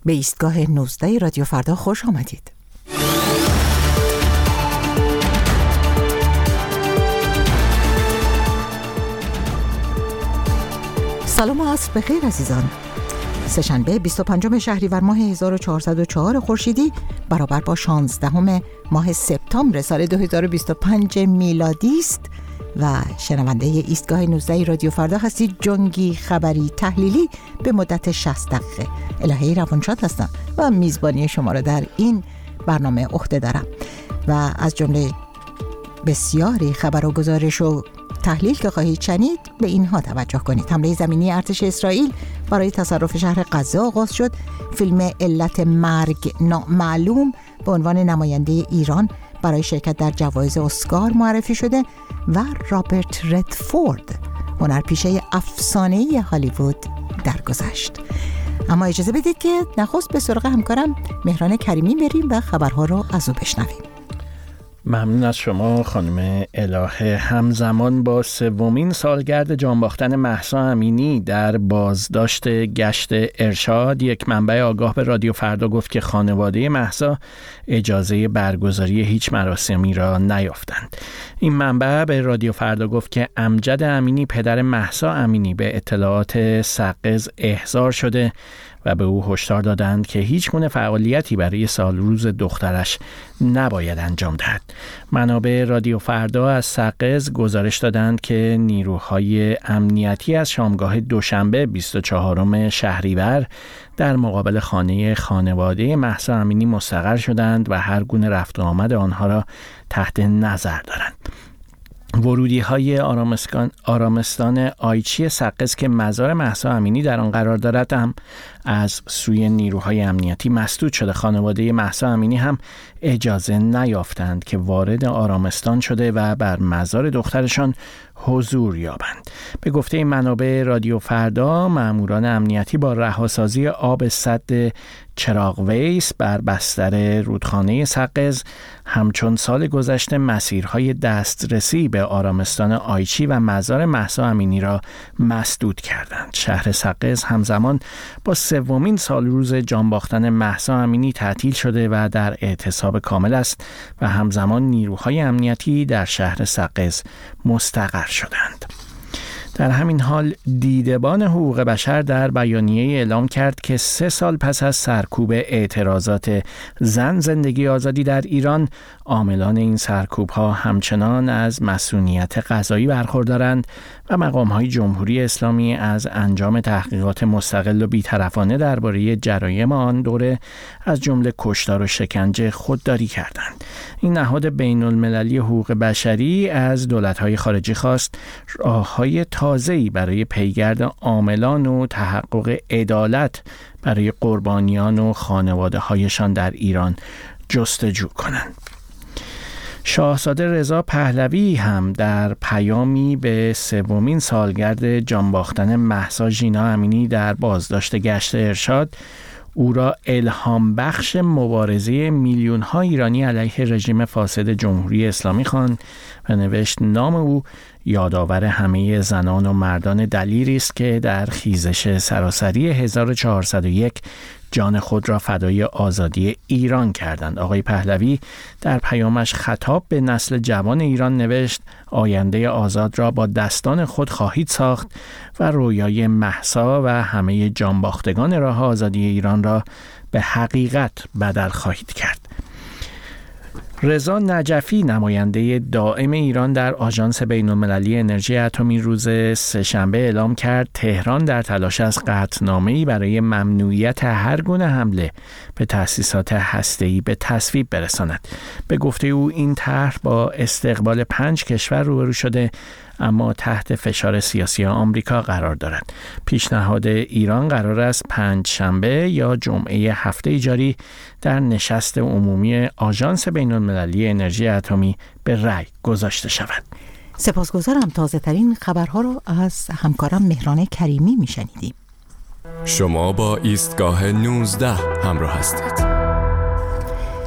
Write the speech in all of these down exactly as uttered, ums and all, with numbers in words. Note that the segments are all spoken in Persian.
به ایستگاه نوزده رادیو فردا خوش آمدید. سلام و عصر بخیر عزیزان. سه‌شنبه بیست و پنجم شهریور ماه هزار و چهارصد و چهار خورشیدی برابر با شانزدهم ماه سپتامبر سال دو هزار و بیست و پنج میلادی است و شنونده ایستگاه نوزده رادیو فردا هستید. جنگی خبری تحلیلی به مدت شصت دقیقه. الهی روانشاد هستم و میزبانی شما را در این برنامه عهده دارم و از جمله بسیاری خبر و گزارش و تحلیل که خواهید شنید به اینها توجه کنید. حمله زمینی ارتش اسرائیل برای تصرف شهر غزه آغاز شد. فیلم علت مرگ نامعلوم به عنوان نماینده ایران برای شرکت در جوایز اسکار معرفی شده و رابرت ردفورد هنرپیشه افسانه‌ای هالیوود درگذشت. اما اجازه بدید که نخست به سراغ همکارم مهران کریمی بریم و خبرها رو از او بشنویم. ممنون از شما خانم الهه. همزمان با سومین سالگرد جانباختن مهسا امینی در بازداشت گشت ارشاد، یک منبع آگاه به رادیو فردا گفت که خانواده مهسا اجازه برگزاری هیچ مراسمی را نیافتند. این منبع به رادیو فردا گفت که امجد امینی پدر مهسا امینی به اطلاعات سقز احضار شده و به او هشدار دادند که هیچ گونه فعالیتی برای سالروز دخترش نباید انجام دهد. منابع رادیو فردا از سقز گزارش دادند که نیروهای امنیتی از شامگاه دوشنبه بیست و چهارم شهریور در مقابل خانه خانواده مهسا امینی مستقر شدند و هر گونه رفت و آمد آنها را تحت نظر دارند. ورودی های آرامستان آیچی سقز که مزار مهسا امینی در آن قرار دارد هم از سوی نیروهای امنیتی مسدود شده. خانواده مهسا امینی هم اجازه نیافتند که وارد آرامستان شده و بر مزار دخترشان حضور یابند. به گفته این منابع رادیو فردا، ماموران امنیتی با رهاسازی آب سد چراغ ویس بر بستر رودخانه سقز همچون سال گذشته مسیرهای دسترسی به آرامستان آیچی و مزار مهسا امینی را مسدود کردند. شهر سقز همزمان با سومین سالروز جانباختن مهسا امینی تعطیل شده و در اعتصاب کامل است و همزمان نیروهای امنیتی در شهر سقز مستقر شدند. در همین حال دیدبان حقوق بشر در بیانیه اعلام کرد که سه سال پس از سرکوب اعتراضات زن زندگی آزادی در ایران، عاملان این سرکوب ها همچنان از مسئولیت قضایی برخوردارند و مقام‌های جمهوری اسلامی از انجام تحقیقات مستقل و بی‌طرفانه درباره جرایم آن دوره از جمله کشتار و شکنجه خودداری کردند. این نهاد بین‌المللی حقوق بشری از دولت‌های خارجی خواست راه‌های تازه‌ای برای پیگرد عاملان و تحقق عدالت برای قربانیان و خانواده‌هایشان در ایران جستجو کنند. شاهزاده رضا پهلوی هم در پیامی به سومین سالگرد جانباختن مهسا ژینا امینی در بازداشت گشت ارشاد او را الهام بخش مبارزه میلیون ها ایرانی علیه رژیم فاسد جمهوری اسلامی خواند و نوشت نام او یادآور همه زنان و مردان دلیری است که در خیزش سراسری هزار و چهارصد و یک جان خود را فدای آزادی ایران کردند. آقای پهلوی در پیامش خطاب به نسل جوان ایران نوشت آینده آزاد را با دستان خود خواهید ساخت و رویای مهسا و همه جانباختگان راه آزادی ایران را به حقیقت بدل خواهید کرد. رضا نجفی نماینده دائم ایران در آژانس بین‌المللی انرژی اتمی روز سه‌شنبه اعلام کرد تهران در تلاش است قطعنامه‌ای برای ممنوعیت هر گونه حمله به تأسیسات هسته‌ای به تصویب برساند. به گفته او این طرح با استقبال پنج کشور روبرو شده اما تحت فشار سیاسی آمریکا قرار دارد. پیشنهاد ایران قرار است پنج شنبه یا جمعه هفته جاری در نشست عمومی آژانس بین‌المللی انرژی اتمی به رأی گذاشته شود. سپاسگزارم. تازه ترین خبرها رو از همکارم مهران کریمی میشنیدیم. شما با ایستگاه نوزده همراه هستید.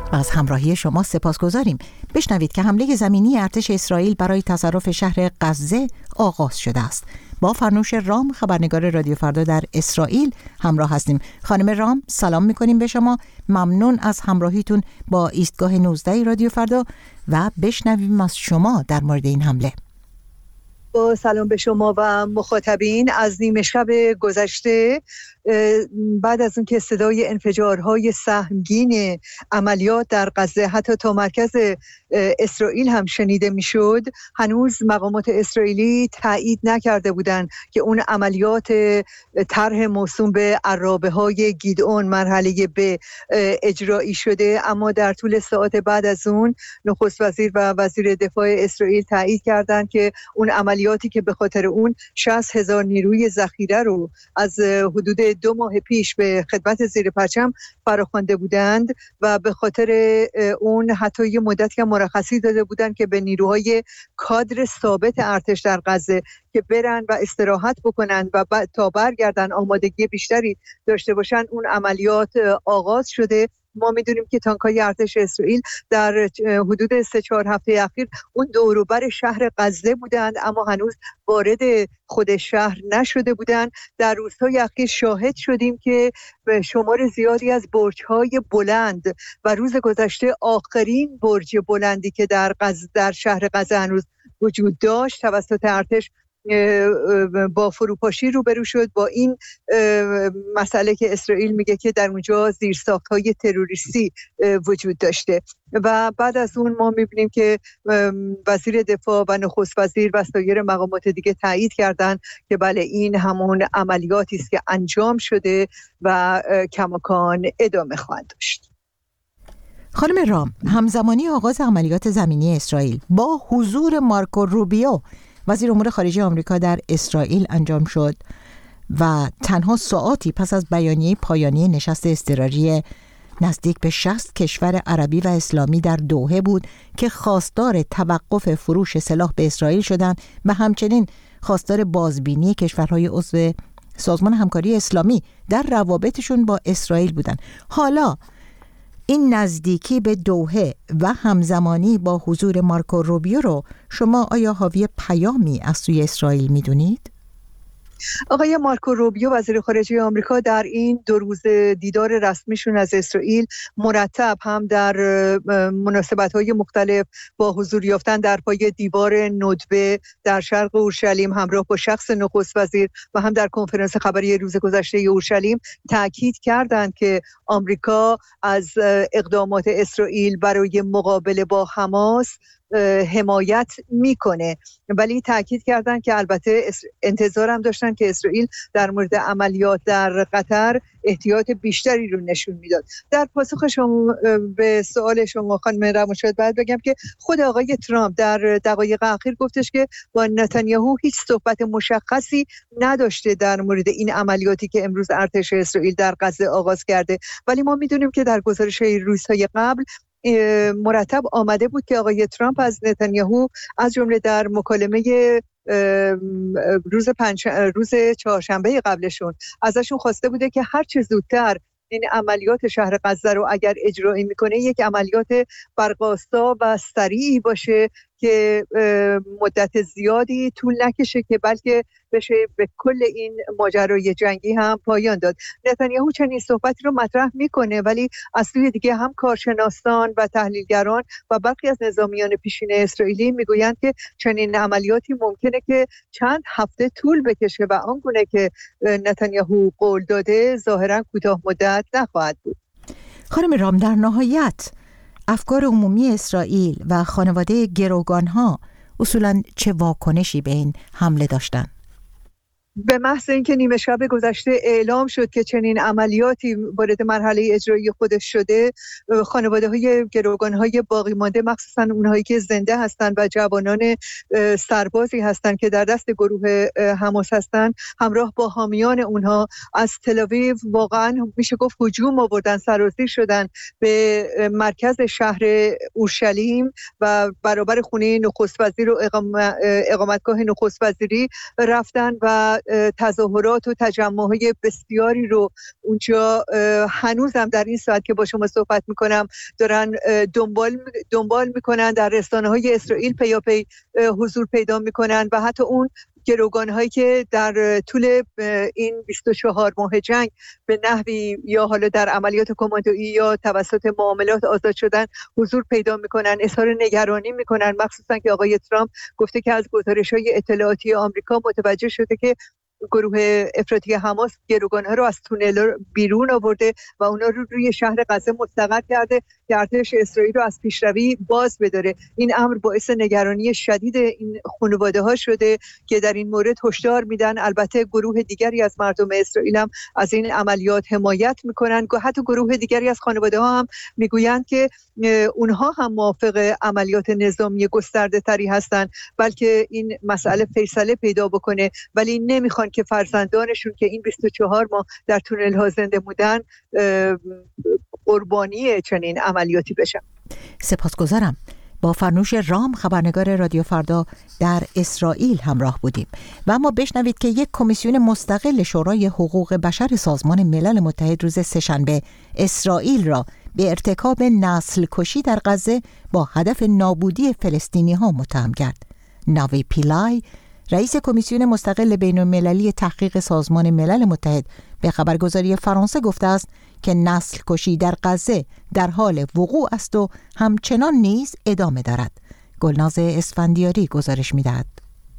و از همراهی شما سپاسگزاریم. بشنوید که حمله زمینی ارتش اسرائیل برای تصرف شهر غزه آغاز شده است. با فرنوش رام، خبرنگار رادیو فردا در اسرائیل همراه هستیم. خانم رام، سلام میکنیم به شما. ممنون از همراهیتون با ایستگاه نوزده رادیو فردا و بشنویم از شما در مورد این حمله. با سلام به شما و مخاطبین. از نیمه شب گذشته بعد از اون که صدای انفجارهای سهمگین عملیات در غزه حتی تا مرکز اسرائیل هم شنیده میشد، هنوز مقامات اسرائیلی تایید نکرده بودند که اون عملیات طرح موسوم به عرابه های گیدئون مرحله به اجرایی شده. اما در طول ساعت بعد از اون نخست وزیر و وزیر دفاع اسرائیل تایید کردند که اون عملیاتی که به خاطر اون شصت هزار نیروی ذخیره رو از حدود دو ماه پیش به خدمت زیر پرچم فراخوانده بودند و به خاطر اون حتی یه مدت که مرخصی داده بودند که به نیروهای کادر ثابت ارتش در غزه که برن و استراحت بکنن و تا برگردن آمادگی بیشتری داشته باشن. اون عملیات آغاز شده. ما میدونیم که تانک‌های ارتش اسرائیل در حدود سه چهار هفته اخیر اون دور و بر شهر غزه بودند، اما هنوز وارد خود شهر نشده بودند. در روزهای اخیر شاهد شدیم که به شمار زیادی از برج‌های بلند و روز گذشته آخرین برج بلندی که در غزه در شهر غزه هنوز وجود داشت توسط ارتش با فروپاشی روبرو شد با این مسئله که اسرائیل میگه که در اونجا زیرساخت‌های تروریستی وجود داشته. و بعد از اون ما میبینیم که وزیر دفاع و نخست وزیر و سایر مقامات دیگه تایید کردن که بله این همون عملیاتی است که انجام شده و کماکان ادامه خواهد داشت. خانم رام، همزمانی آغاز عملیات زمینی اسرائیل با حضور مارکو روبیو وزیر امور خارجه آمریکا در اسرائیل انجام شد و تنها ساعاتی پس از بیانیه پایانی نشست اضطراری نزدیک به شصت کشور عربی و اسلامی در دوحه بود که خواستار توقف فروش سلاح به اسرائیل شدند و همچنین خواستار بازبینی کشورهای عضو سازمان همکاری اسلامی در روابطشون با اسرائیل بودند. حالا این نزدیکی به دوحه و همزمانی با حضور مارکو روبیو رو شما آیا حاوی پیامی از سوی اسرائیل میدونید؟ آقای مارکو روبیو وزیر خارجه آمریکا در این دو روز دیدار رسمیشون از اسرائیل مرتب هم در مناسبت‌های مختلف با حضور یافتن در پای دیوار ندبه در شرق اورشلیم همراه با شخص نخست وزیر و هم در کنفرانس خبری روز گذشته اورشلیم تاکید کردند که آمریکا از اقدامات اسرائیل برای مقابله با حماس حمایت میکنه، ولی تاکید کردن که البته انتظار هم داشتن که اسرائیل در مورد عملیات در قطر احتیاط بیشتری رو نشون میداد. در پاسخ شما به سوال شما خانم رموشاد باید بگم که خود آقای ترامپ در دقایق اخیر گفتش که با نتانیاهو هیچ صحبت مشخصی نداشته در مورد این عملیاتی که امروز ارتش اسرائیل در غزه آغاز کرده، ولی ما میدونیم که در گزارش روزهای قبل مرتب آمده بود که آقای ترامپ از نتانیاهو از جمله در مکالمه روز پنج روز چهارشنبه قبلشون ازشون خواسته بوده که هر چه زودتر این عملیات شهر غزه رو اگر اجرایی میکنه یک عملیات برقاسا و سریعی باشه که مدت زیادی طول نکشه که بلکه بشه به کل این ماجرای جنگی هم پایان داد. نتانیاهو چنین صحبتی رو مطرح میکنه، ولی از سوی دیگه هم کارشناسان و تحلیلگران و برخی از نظامیان پیشین اسرائیلی میگویند که چنین عملیاتی ممکنه که چند هفته طول بکشه و آنگونه که نتانیاهو قول داده ظاهرا کوتاه مدت نخواهد بود. خانم رام، در نهایت افکار عمومی اسرائیل و خانواده گروگانها اصولاً چه واکنشی به این حمله داشتن؟ به محض اینکه نیمه شب گذشته اعلام شد که چنین عملیاتی وارد مرحله اجرایی خودش شده، خانواده‌های گروگان‌های باقی مانده مخصوصاً اونهایی که زنده هستند و جوانان سربازی هستند که در دست گروه حماس هستند، همراه با حامیان اونها از تل‌آویو واقعاً میشه گفت هجوم آوردن، سرازیر شدن به مرکز شهر اورشلیم و برابر خونه نخست وزیر و اقامتگاه نخست وزیری رفتن و تظاهرات و تجمع‌های بسیاری رو اونجا هنوزم در این ساعت که با شما صحبت میکنم دارن دنبال دنبال میکنن، در رسانه‌های اسرائیل پیاپی حضور پیدا میکنن و حتی اون گروگان هایی که در طول این بیست و چهار ماه جنگ به نحوی یا حالا در عملیات کماندویی یا توسط معاملات آزاد شدن حضور پیدا میکنن، اظهار نگرانی میکنن، مخصوصا که آقای ترامپ گفته که از گزارش های اطلاعاتی آمریکا متوجه شده که گروه افراطی حماس گروگان‌ها رو از تونل بیرون آورده و اونا رو روی شهر غزه مستقر کرده که ارتش اسرائیل رو از پیشروی باز بداره. این امر باعث نگرانی شدید این خانواده‌ها شده که در این مورد هشدار میدن. البته گروه دیگری از مردم اسرائیل هم از این عملیات حمایت میکنن، که حتی گروه دیگری از خانواده‌ها هم میگویند که اونها هم موافق عملیات نظامی گسترده تری هستند، بلکه این مسئله فیصله پیدا بکنه، ولی نمیخوان که فرزندانشون که این بیست و چهار ماه در تونل ها زنده بودن قربانی چنین عملیاتی بشن. سپاسگزارم. با فرنوش رام، خبرنگار رادیو فردا در اسرائیل همراه بودیم و اما بشنوید که یک کمیسیون مستقل شورای حقوق بشر سازمان ملل متحد روز سه‌شنبه اسرائیل را به ارتکاب نسل کشی در غزه با هدف نابودی فلسطینی ها متهم کرد. ناوی پیلای، رئیس کمیسیون مستقل بین‌المللی تحقیق سازمان ملل متحد، به خبرگزاری فرانسه گفته است که نسل کشی در غزه در حال وقوع است و همچنان نیز ادامه دارد. گلناز اسفندیاری گزارش می‌دهد.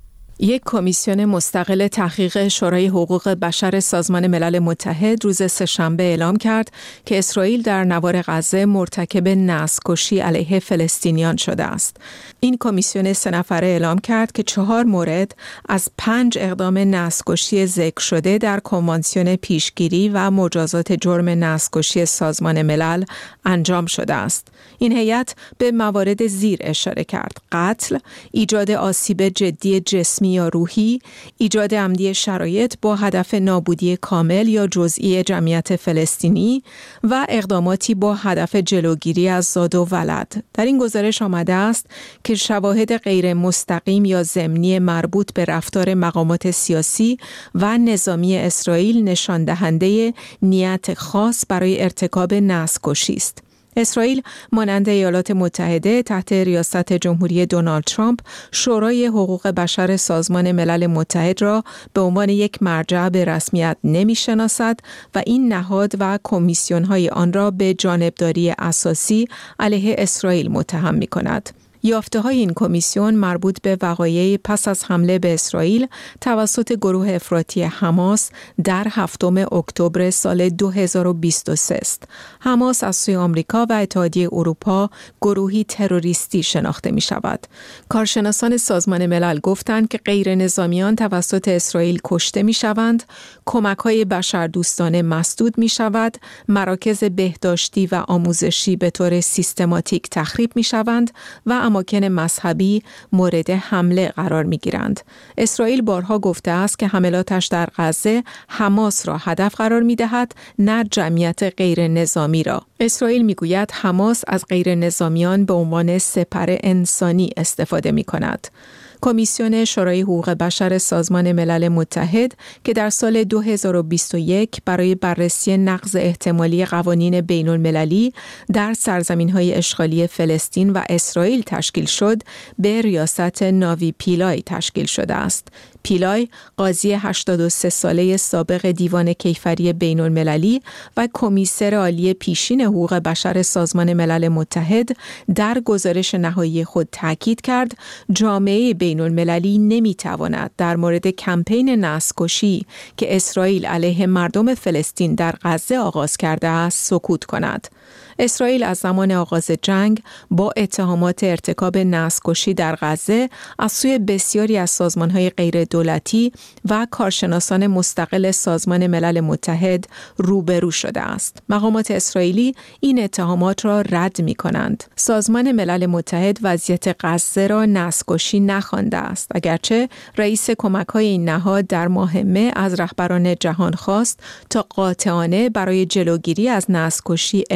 یک کمیسیون مستقل تحقیق شورای حقوق بشر سازمان ملل متحد روز سه‌شنبه اعلام کرد که اسرائیل در نوار غزه مرتکب نسل‌کشی علیه فلسطینیان شده است. این کمیسیون سه نفره اعلام کرد که چهار مورد از پنج اقدام نسل‌کشی ذکر شده در کنوانسیون پیشگیری و مجازات جرم نسل‌کشی سازمان ملل انجام شده است. این هیئت به موارد زیر اشاره کرد: قتل، ایجاد آسیب جدی جسمی یا روحی، ایجاد عمدی شرایط با هدف نابودی کامل یا جزئی جمعیت فلسطینی و اقداماتی با هدف جلوگیری از زاد و ولد. در این گزارش آمده است که شواهد غیر مستقیم یا ضمنی مربوط به رفتار مقامات سیاسی و نظامی اسرائیل نشان دهنده نیت خاص برای ارتکاب نسل‌کشی است. اسرائیل مانند ایالات متحده تحت ریاست جمهوری دونالد ترامپ شورای حقوق بشر سازمان ملل متحد را به عنوان یک مرجع به رسمیت نمی‌شناسد و این نهاد و کمیسیون‌های آن را به جانبداری اساسی علیه اسرائیل متهم می‌کند. یافته‌های این کمیسیون مربوط به وقایع پس از حمله به اسرائیل توسط گروه افراطی حماس در هفتم اکتبر سال دو هزار و بیست و سه است. حماس از سوی آمریکا و اتحادیه اروپا گروهی تروریستی شناخته می شود. کارشناسان سازمان ملل گفتند که غیر نظامیان توسط اسرائیل کشته می شوند، کمک‌های بشردوستانه مسدود می شود، مراکز بهداشتی و آموزشی به طور سیستماتیک تخریب می شوند و اماکن مذهبی مورد حمله قرار می‌گیرند. اسرائیل بارها گفته است که حملاتش در غزه حماس را هدف قرار می‌دهد، نه جمعیت غیر نظامی را. اسرائیل می‌گوید حماس از غیر نظامیان به عنوان سپر انسانی استفاده می‌کند. کمیسیون شورای حقوق بشر سازمان ملل متحد که در سال دو هزار و بیست و یک برای بررسی نقض احتمالی قوانین بین المللی در سرزمین‌های اشغالی فلسطین و اسرائیل تشکیل شد، به ریاست ناوی پیلای تشکیل شده است. پیلای قاضی هشتاد و سه ساله سابق دیوان کیفری بین المللی و کمیسر عالی پیشین حقوق بشر سازمان ملل متحد در گزارش نهایی خود تاکید کرد جامعه بین المللی نمیتواند در مورد کمپین نسل‌کشی که اسرائیل علیه مردم فلسطین در غزه آغاز کرده است سکوت کند. اسرائیل از زمان آغاز جنگ با اتهامات ارتکاب نسل‌کشی در غزه از سوی بسیاری از سازمان‌های غیر دولتی و کارشناسان مستقل سازمان ملل متحد روبرو شده است. مقامات اسرائیلی این اتهامات را رد می‌کنند. سازمان ملل متحد وضعیت غزه را نسل‌کشی نخوانده است، اگرچه رئیس کمک‌های این نهاد در ماه مه از رهبران جهان خواست تا قاطعانه برای جلوگیری از نسل‌کشی اقدام کنند.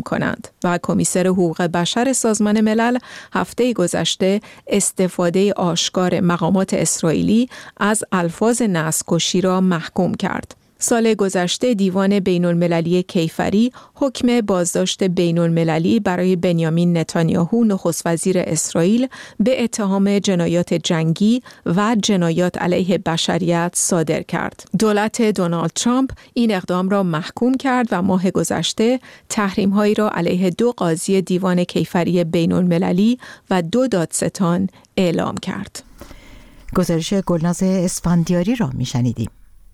کنند و کمیسر حقوق بشر سازمان ملل هفته گذشته استفاده آشکار مقامات اسرائیلی از الفاظ نسل‌کشی را محکوم کرد. سال گذشته دیوان بین المللی کیفری حکم بازداشت بین المللی برای بنیامین نتانیاهو نخست وزیر اسرائیل به اتهام جنایات جنگی و جنایات علیه بشریت صادر کرد. دولت دونالد ترامپ این اقدام را محکوم کرد و ماه گذشته تحریم‌هایی را علیه دو قاضی دیوان کیفری بین المللی و دو دادستان اعلام کرد. گزارش گلناز اسفندیاری را می‌شنیدیم.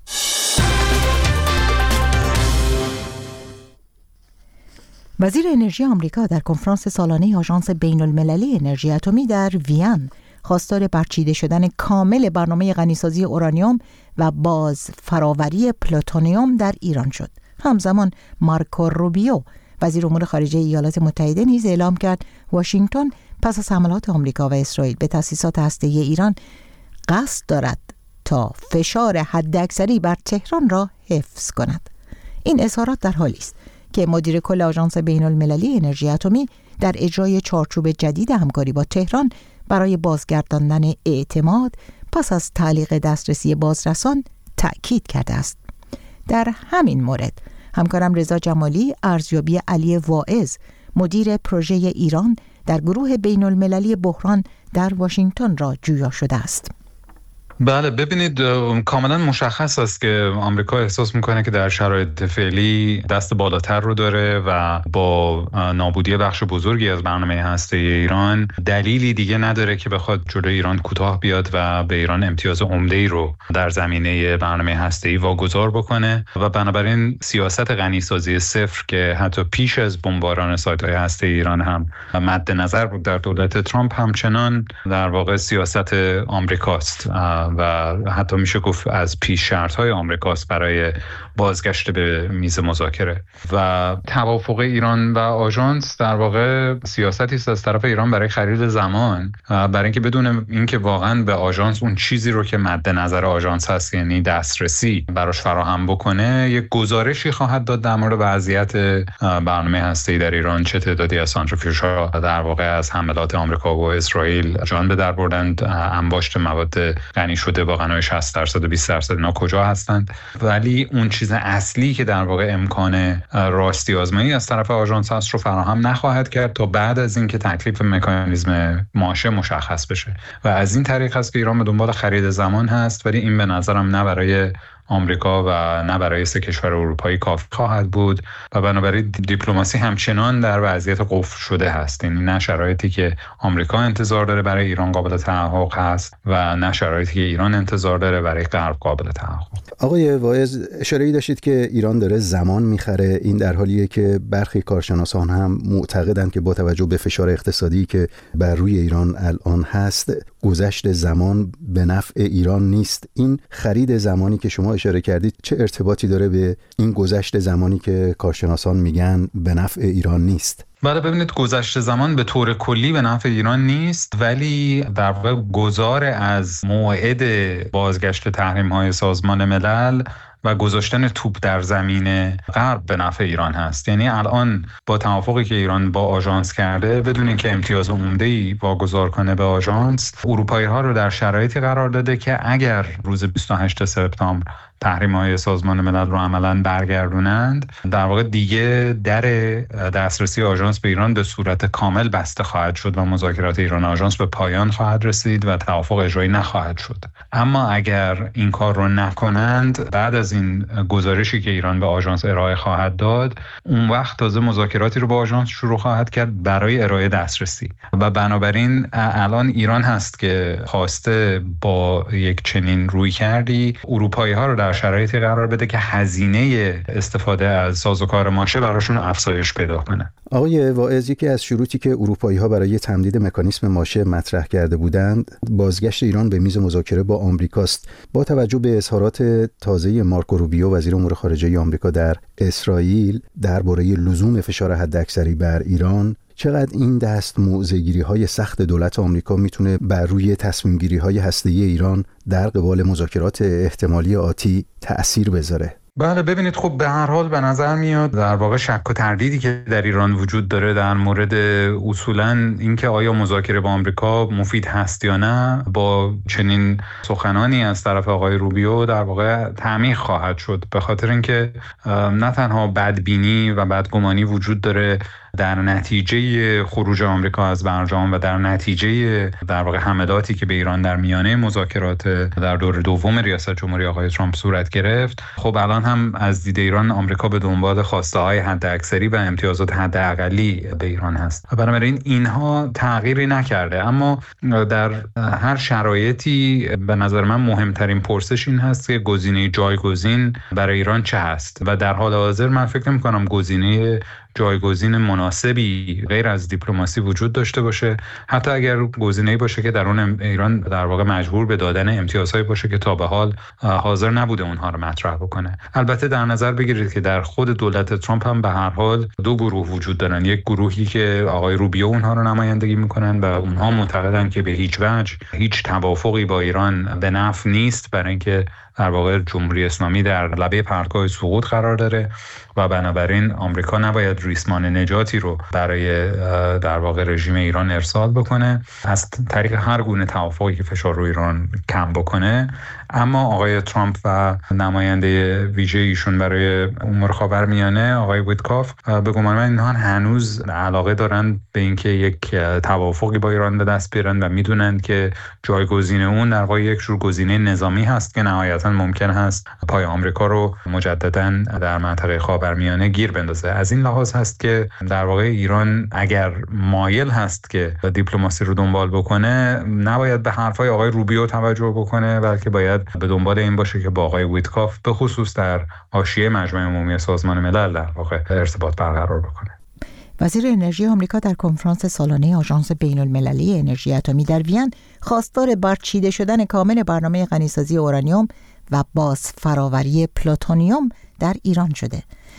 وزیر انرژی آمریکا در کنفرانس سالانه آژانس بین المللی انرژی اتمی در وین خواستار برچیده شدن کامل برنامه غنیسازی اورانیوم و باز فراوری پلوتونیوم در ایران شد. همزمان مارکو روبیو وزیر امور خارجه ایالات متحده نیز اعلام کرد واشنگتن پس از حملات آمریکا و اسرائیل به تأسیسات هسته‌ای ایران قصد دارد تا فشار حداکثری بر تهران را حفظ کند. این اظهارات در حالی است که مدیر کل آژانس بین المللی انرژی اتمی در اجرای چارچوب جدید همکاری با تهران برای بازگرداندن اعتماد پس از تعلیق دسترسی بازرسان تأکید کرده است. در همین مورد همکارم رضا جمالی ارزیابی علی واعظ مدیر پروژه ایران در گروه بین المللی بحران در واشنگتن را جویا شده است. بله، ببینید کاملا مشخص است که آمریکا احساس میکنه که در شرایط فعلی دست بالاتر رو داره و با نابودی بخش بزرگی از برنامه هسته‌ای ایران دلیلی دیگه نداره که بخواد جلوی ایران کوتاه بیاد و به ایران امتیاز عمده‌ای رو در زمینه برنامه هسته‌ای واگذار بکنه و بنابراین سیاست غنیسازی صفر که حتی پیش از بمباران سایت‌های هسته‌ای ایران هم مد نظر بود در دولت ترامپ همچنان در واقع سیاست آمریکاست و حتی میشه گفت از پیش شرط‌های آمریکاست برای بازگشت به میز مذاکره. و توافق ایران و آژانس در واقع سیاستی است از طرف ایران برای خرید زمان، برای اینکه بدون اینکه واقعا به آژانس اون چیزی رو که مد نظر آژانس هست یعنی دسترسی براش فراهم بکنه، یک گزارشی خواهد داد در مورد وضعیت برنامه هسته‌ای در ایران، چه تعدادی از سانتریفیوژها در واقع از حملات آمریکا و اسرائیل جان به در بردند، انباشت مواد غنی شده با غنای شصت درصد و بیست درصد اینا کجا هستند. ولی اون چیز اصلی که در واقع امکان راستی آزمایی از طرف آژانس هست رو فراهم نخواهد کرد تا بعد از اینکه تکلیف مکانیزم ماشه مشخص بشه و از این طریق هست که ایران به دنبال خرید زمان هست. ولی این به نظرم نه برای آمریکا و نه برای سه کشور اروپایی کافی خواهد بود و بنابراین دیپلماسی همچنان در وضعیت قفل شده هست. یعنی نه شرایطی که آمریکا انتظار داره برای ایران قابل تحقق هست و نه شرایطی که ایران انتظار داره برای غرب قابل تحقق. آقای واعظ، اشاره‌ای داشتید که ایران داره زمان میخره. این در حالیه که برخی کارشناسان هم معتقدند که با توجه به فشار اقتصادی که بر روی ایران الان هست، گذشت زمان به نفع ایران نیست. این خرید زمانی که شما اشاره کردید چه ارتباطی داره به این گذشت زمانی که کارشناسان میگن به نفع ایران نیست؟ بله، ببینید گذشت زمان به طور کلی به نفع ایران نیست، ولی در واقع گذار از موعد بازگشت تحریم‌های سازمان ملل و گذاشتن توپ در زمین غرب به نفع ایران هست. یعنی الان با توافقی که ایران با آژانس کرده بدون اینکه امتیاز عمده‌ای واگذار کنه به آژانس، اروپایی‌ها رو در شرایطی قرار داده که اگر روز بیست و هشتم سپتامبر تحریم‌های سازمان ملل رو عملاً برگردونند، در واقع دیگه در دسترسی آژانس به ایران به صورت کامل بسته خواهد شد و مذاکرات ایران آژانس به پایان خواهد رسید و توافق اجرایی نخواهد شد. اما اگر این کار رو نکنند، بعد از این گزارشی که ایران به آژانس ارائه خواهد داد، اون وقت تازه مذاکراتی رو با آژانس شروع خواهد کرد برای ارائه دسترسی و بنابراین الان ایران هست که خواسته با یک چنین رویکردی اروپایی‌ها رو در شرایطی قرار بده که هزینه استفاده از سازوکار ماشه براشون افزایش پیدا کنه. آقای واعظ، یکی از شروطی که اروپایی‌ها برای تمدید مکانیزم ماشه مطرح کرده بودند بازگشت ایران به میز مذاکره با آمریکاست. با توجه به اظهارات تازه مارکو روبیو وزیر امور خارجه آمریکا در اسرائیل درباره لزوم فشار حداکثری بر ایران، چقدر این دست موضع‌گیری‌های سخت دولت آمریکا میتونه بر روی تصمیم‌گیری‌های هسته‌ای ایران در قبال مذاکرات احتمالی آتی تأثیر بذاره؟ بله ببینید خب به هر حال به نظر میاد در واقع شک و تردیدی که در ایران وجود داره در مورد اصولاً اینکه آیا مذاکره با آمریکا مفید هست یا نه با چنین سخنانی از طرف آقای روبیو در واقع تعمیق خواهد شد، به خاطر اینکه نه تنها بدبینی و بدگمانی وجود داره در نتیجه خروج آمریکا از برجام و در نتیجه در واقع حملاتی که به ایران در میانه مذاکرات در دور دوم ریاست جمهوری آقای ترامپ صورت گرفت. خب الان هم از دید ایران آمریکا به دنبال خواسته های حداکثری و امتیازات حداقلی به ایران هست و بنابراین اینها تغییری نکرده. اما در هر شرایطی به نظر من مهمترین پرسش این هست که گزینه جایگزین برای ایران چه هست و در حال حاضر من فکر نمی‌کنم گزینه جایگزین مناسبی غیر از دیپلماسی وجود داشته باشه، حتی اگر گزینه‌ای باشه که در اون ایران در واقع مجبور به دادن امتیازهایی باشه که تا به حال حاضر نبوده اونها رو مطرح بکنه. البته در نظر بگیرید که در خود دولت ترامپ هم به هر حال دو گروه وجود دارن، یک گروهی که آقای روبیو اونها رو نمایندگی میکنن و اونها معتقدن که به هیچ وجه هیچ توافقی با ایران به نفع نیست، برای اینکه در واقع جمهوری اسلامی در لبه پرتگاه سقوط قرار داره و بنابراین آمریکا نباید ریسمان نجاتی رو برای در واقع رژیم ایران ارسال بکنه از طریق هر گونه توافقی که فشار روی ایران کم بکنه. اما آقای ترامپ و نماینده ویژه ایشون برای امور خاورمیانه آقای ویتکاف به گمان من اینها هنوز علاقه دارن به اینکه یک توافقی با ایران به دست بیارن و میدونن که جایگزین اون در واقع یک جور گزینه نظامی هست که نهایتاً ممکن هست پای آمریکا رو مجدداً در منطقه خاورمیانه گیر بندازه. از این لحاظ هست که در واقع ایران اگر مایل هست که دیپلماسی رو دنبال بکنه نباید به حرفای آقای روبیو توجه بکنه، بلکه باید به دنبال این باشه که با آقای ویتکاف به خصوص در حاشیه مجمع عمومی سازمان ملل در واقع ارتباط برقرار بکنه. وزیر انرژی آمریکا در کنفرانس سالانه آژانس بین‌المللی انرژی اتمی در وین خواستار برچیده شدن کامل برنامه غنیسازی اورانیوم و باز فراوری پلوتونیوم در ایران شده.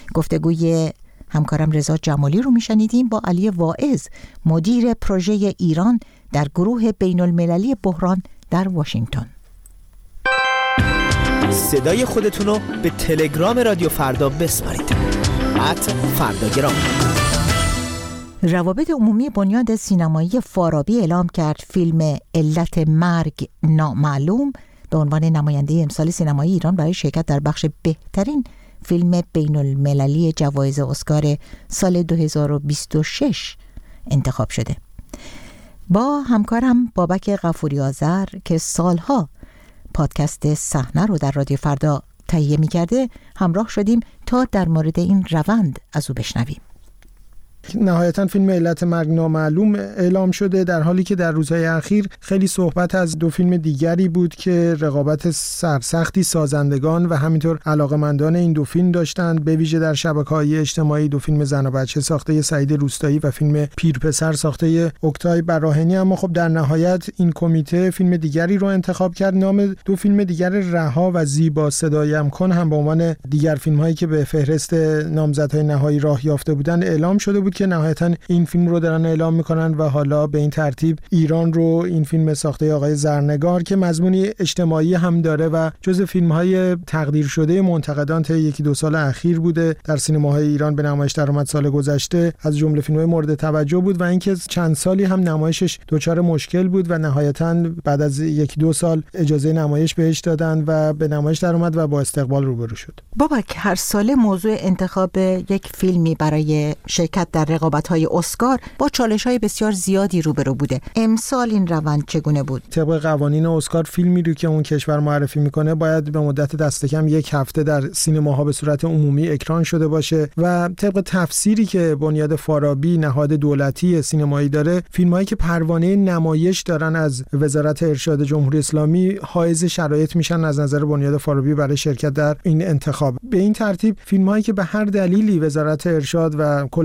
گفتگوی همکارم رضا جمالی رو میشنیدیم با علی واعظ، مدیر پروژه ایران در گروه بین‌المللی بحران در واشنگتن. صدای خودتون رو به تلگرام رادیو فردا بسپارید. ات فرداگرام. روابط عمومی بنیاد سینمایی فارابی اعلام کرد فیلم علت مرگ نامعلوم به عنوان نماینده امسال سینمایی ایران برای شرکت در بخش بهترین فیلم بین المللی جوایز اسکار سال دو هزار و بیست و شش انتخاب شده. با همکارم بابک غفوری آذر که سالها پادکست صحنه رو در رادیو فردا تهیه می‌کرده همراه شدیم تا در مورد این روند از او بشنویم. نهایتا فیلم علت مرگ نامعلوم اعلام شده، در حالی که در روزهای اخیر خیلی صحبت از دو فیلم دیگری بود که رقابت سرسختی سازندگان و همینطور علاقه‌مندان این دو فیلم داشتند، به ویژه در شبکه‌های اجتماعی. دو فیلم زن و بچه ساخته سعید روستایی و فیلم پیرپسر ساخته اکتای براهنی. اما خب در نهایت این کمیته فیلم دیگری رو انتخاب کرد. نام دو فیلم دیگر رها و زیبا صدایم کن هم به عنوان دیگر فیلم‌هایی که به فهرست نامزدهای نهایی راه یافته بودند اعلام شده بود که نهایتاً این فیلم رو دارن اعلام میکنن و حالا به این ترتیب ایران رو این فیلم ساخته آقای زرنگار که مضمونی اجتماعی هم داره و جزو فیلم‌های تقدیر شده منتقدان طی یکی دو سال اخیر بوده در سینماهای ایران به نمایش در اومد سال گذشته، از جمله فیلم‌های مورد توجه بود و اینکه چند سالی هم نمایشش دچار مشکل بود و نهایتاً بعد از یکی دو سال اجازه نمایش بهش دادن و به نمایش در اومد و با استقبال روبرو شد. بابک، هر سال موضوع انتخاب یک فیلمی برای شرکت در رقابت‌های اسکار با چالش‌های بسیار زیادی روبرو بوده. امسال این روند چگونه بود؟ طبق قوانین اسکار فیلمی رو که اون کشور معرفی میکنه باید به مدت دست کم یک هفته در سینماها به صورت عمومی اکران شده باشه و طبق تفسیری که بنیاد فارابی نهاد دولتی سینمایی داره، فیلمایی که پروانه نمایش دارن از وزارت ارشاد جمهوری اسلامی حائز شرایط میشن از نظر بنیاد فارابی برای شرکت در این انتخاب. به این ترتیب فیلمایی که به هر دلیلی وزارت ارشاد و کل نهاد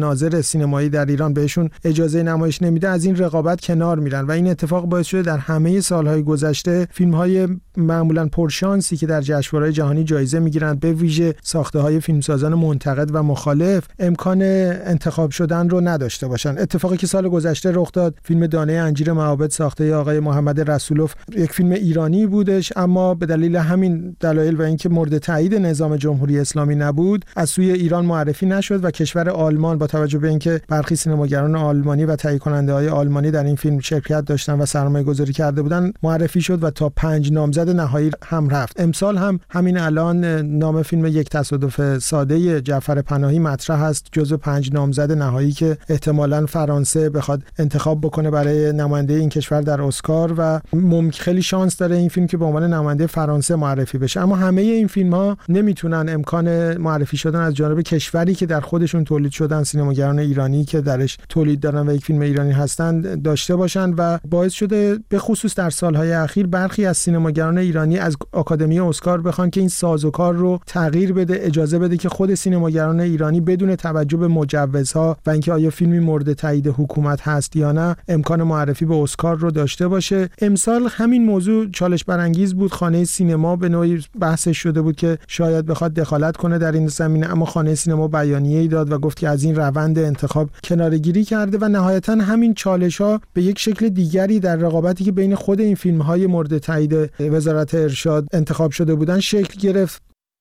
ناظر سینمایی در ایران بهشون اجازه نمایش نمیده از این رقابت کنار میرن و این اتفاق باعث شده در همه سالهای گذشته فیلم‌های معمولاً پرشانسی که در جشنواره‌های جهانی جایزه میگیرند به ویژه ساخته‌های فیلمسازان منتقد و مخالف امکان انتخاب شدن رو نداشته باشن. اتفاقی که سال گذشته رخ داد، فیلم دانه انجیر معابد ساخته آقای محمد رسولوف یک فیلم ایرانی بودش، اما به دلیل همین دلایل و اینکه مورد تایید نظام جمهوری اسلامی نبود از سوی ایران معرفی نشد و کشور آلمان با توجه به اینکه برخی سینماگران آلمانی و تهیه کننده‌های آلمانی در این فیلم شرکت داشتن و سرمایه‌گذاری کرده بودن معرفی شد و تا پنج نامزد نهایی هم رفت. امسال هم همین الان نام فیلم یک تصادف ساده جعفر پناهی مطرح است جزو پنج نامزد نهایی که احتمالاً فرانسه بخواد انتخاب بکنه برای نماینده این کشور در اسکار و ممکن خیلی شانس داره این فیلم که به عنوان نماینده فرانسه معرفی بشه. اما همه این فیلم‌ها نمیتونن امکان معرفی شدن از جانب کشوری که در خودشون تولید شدن، سینماگران ایرانی که درش تولید دارن و یک فیلم ایرانی هستند داشته باشن و باعث شده به خصوص در سالهای اخیر برخی از سینماگران ایرانی از آکادمی اسکار بخوان که این سازوکار رو تغییر بده، اجازه بده که خود سینماگران ایرانی بدون توجه به مجوزها و اینکه آیا فیلمی مورد تایید حکومت هست یا نه امکان معرفی به اسکار رو داشته باشه. امسال همین موضوع چالش برانگیز بود. خانه سینما به نوعی بحثش شده بود که شاید بخواد دخالت کنه در این زمینه، اما خانه سینما بیانیه‌ای داد و گفت که از این روند انتخاب کناره‌گیری کرده و نهایتاً همین چالش‌ها به یک شکل دیگری در رقابتی که بین خود این فیلم‌های مورد تایید وزارت ارشاد انتخاب شده بودن شکل گرفت.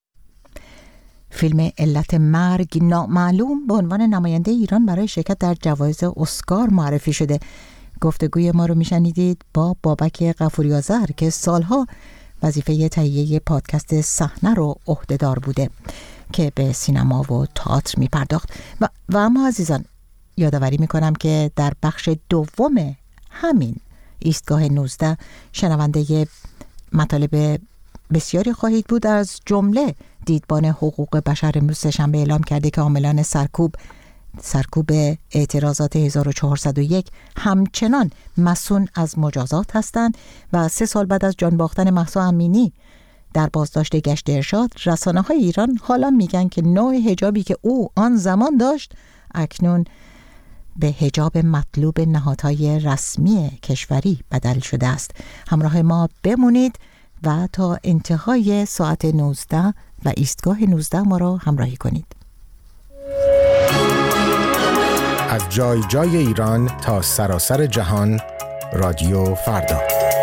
فیلم علت مرگ نامعلوم به عنوان نماینده ایران برای شرکت در جوایز اسکار معرفی شده. گفتگوی ما رو میشنیدید با بابک غفوری آذر که سالها وظیفه تهیه پادکست صحنه رو عهده‌دار بوده که به سینما و تئاتر میپرداخت و, و اما عزیزان یادآوری میکنم که در بخش دوم همین ایستگاه نوزده شنونده مطالب بسیاری خواهید بود. از جمله دیدبان حقوق بشر امروز سه‌شنبه اعلام کرده که عاملان سرکوب سرکوب اعتراضات هزار و چهارصد و یک همچنان مصون از مجازات هستند و سه سال بعد از جان باختن مهسا امینی در بازداشت گشت ارشاد، رسانه‌های ایران حالا میگن که نوع حجابی که او آن زمان داشت اکنون به حجاب مطلوب نهادهای رسمی کشوری بدل شده است. همراه ما بمونید و تا انتهای ساعت نوزده و ایستگاه نوزده ما را همراهی کنید. از جای جای ایران تا سراسر جهان، رادیو فردا.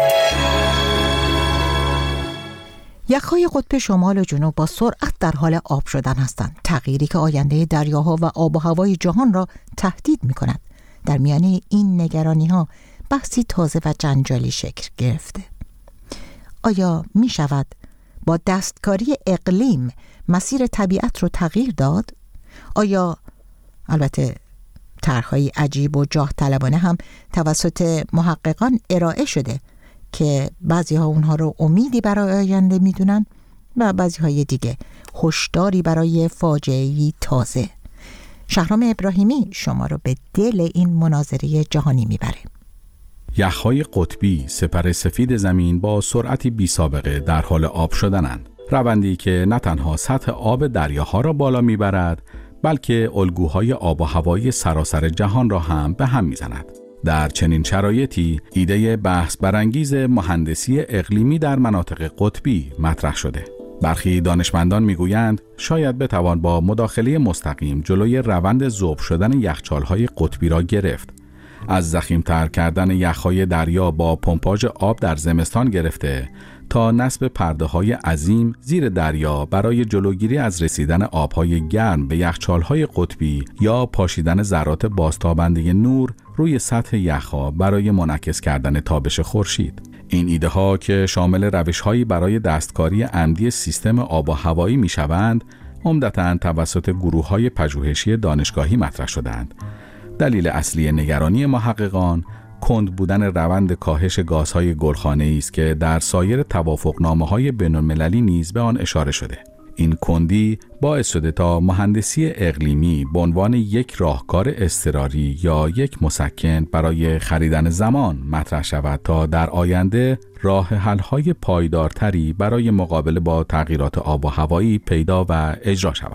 یخهای قطب شمال و جنوب با سرعت در حال آب شدن هستند. تغییری که آینده دریاها و آب و هوای جهان را تهدید می کند. در میان این نگرانی ها بحثی تازه و جنجالی شکل گرفته. آیا می شود با دستکاری اقلیم مسیر طبیعت رو تغییر داد؟ آیا البته طرح‌های عجیب و جاه طلبانه هم توسط محققان ارائه شده که بعضی ها اونها رو امیدی برای آینده میدونن و بعضی های دیگه هشداری برای فاجعه‌ای تازه. شهرام ابراهیمی شما رو به دل این مناظره جهانی میبره. یخهای قطبی سپر سفید زمین با سرعتی بی سابقه در حال آب شدنند. روندی که نه تنها سطح آب دریاها را بالا میبرد بلکه الگوهای آب و هوایی سراسر جهان را هم به هم میزند. در چنین شرایطی ایده بحث برانگیز مهندسی اقلیمی در مناطق قطبی مطرح شده. برخی دانشمندان میگویند شاید بتوان با مداخله مستقیم جلوی روند ذوب شدن یخچال‌های قطبی را گرفت. از ضخیم‌تر کردن یخ‌های دریا با پمپاژ آب در زمستان گرفته تا نصب پرده‌های عظیم زیر دریا برای جلوگیری از رسیدن آب‌های گرم به یخچال‌های قطبی یا پاشیدن ذرات بازتابنده نور روی سطح یخ‌ها برای منعکس کردن تابش خورشید. این ایده ها که شامل روش‌هایی برای دستکاری عمدی سیستم آب و هوایی می‌شوند، عمدتاً توسط گروه‌های پژوهشی دانشگاهی مطرح شدند. دلیل اصلی نگرانی محققان کند بودن روند کاهش گازهای گلخانه‌ای است که در سایر توافقنامه‌های بین‌المللی نیز به آن اشاره شده. این کندی باعث شده تا مهندسی اقلیمی به عنوان یک راهکار اضطراری یا یک مسکن برای خریدن زمان مطرح شود تا در آینده راه حل‌های پایدارتری برای مقابله با تغییرات آب و هوایی پیدا و اجرا شوند.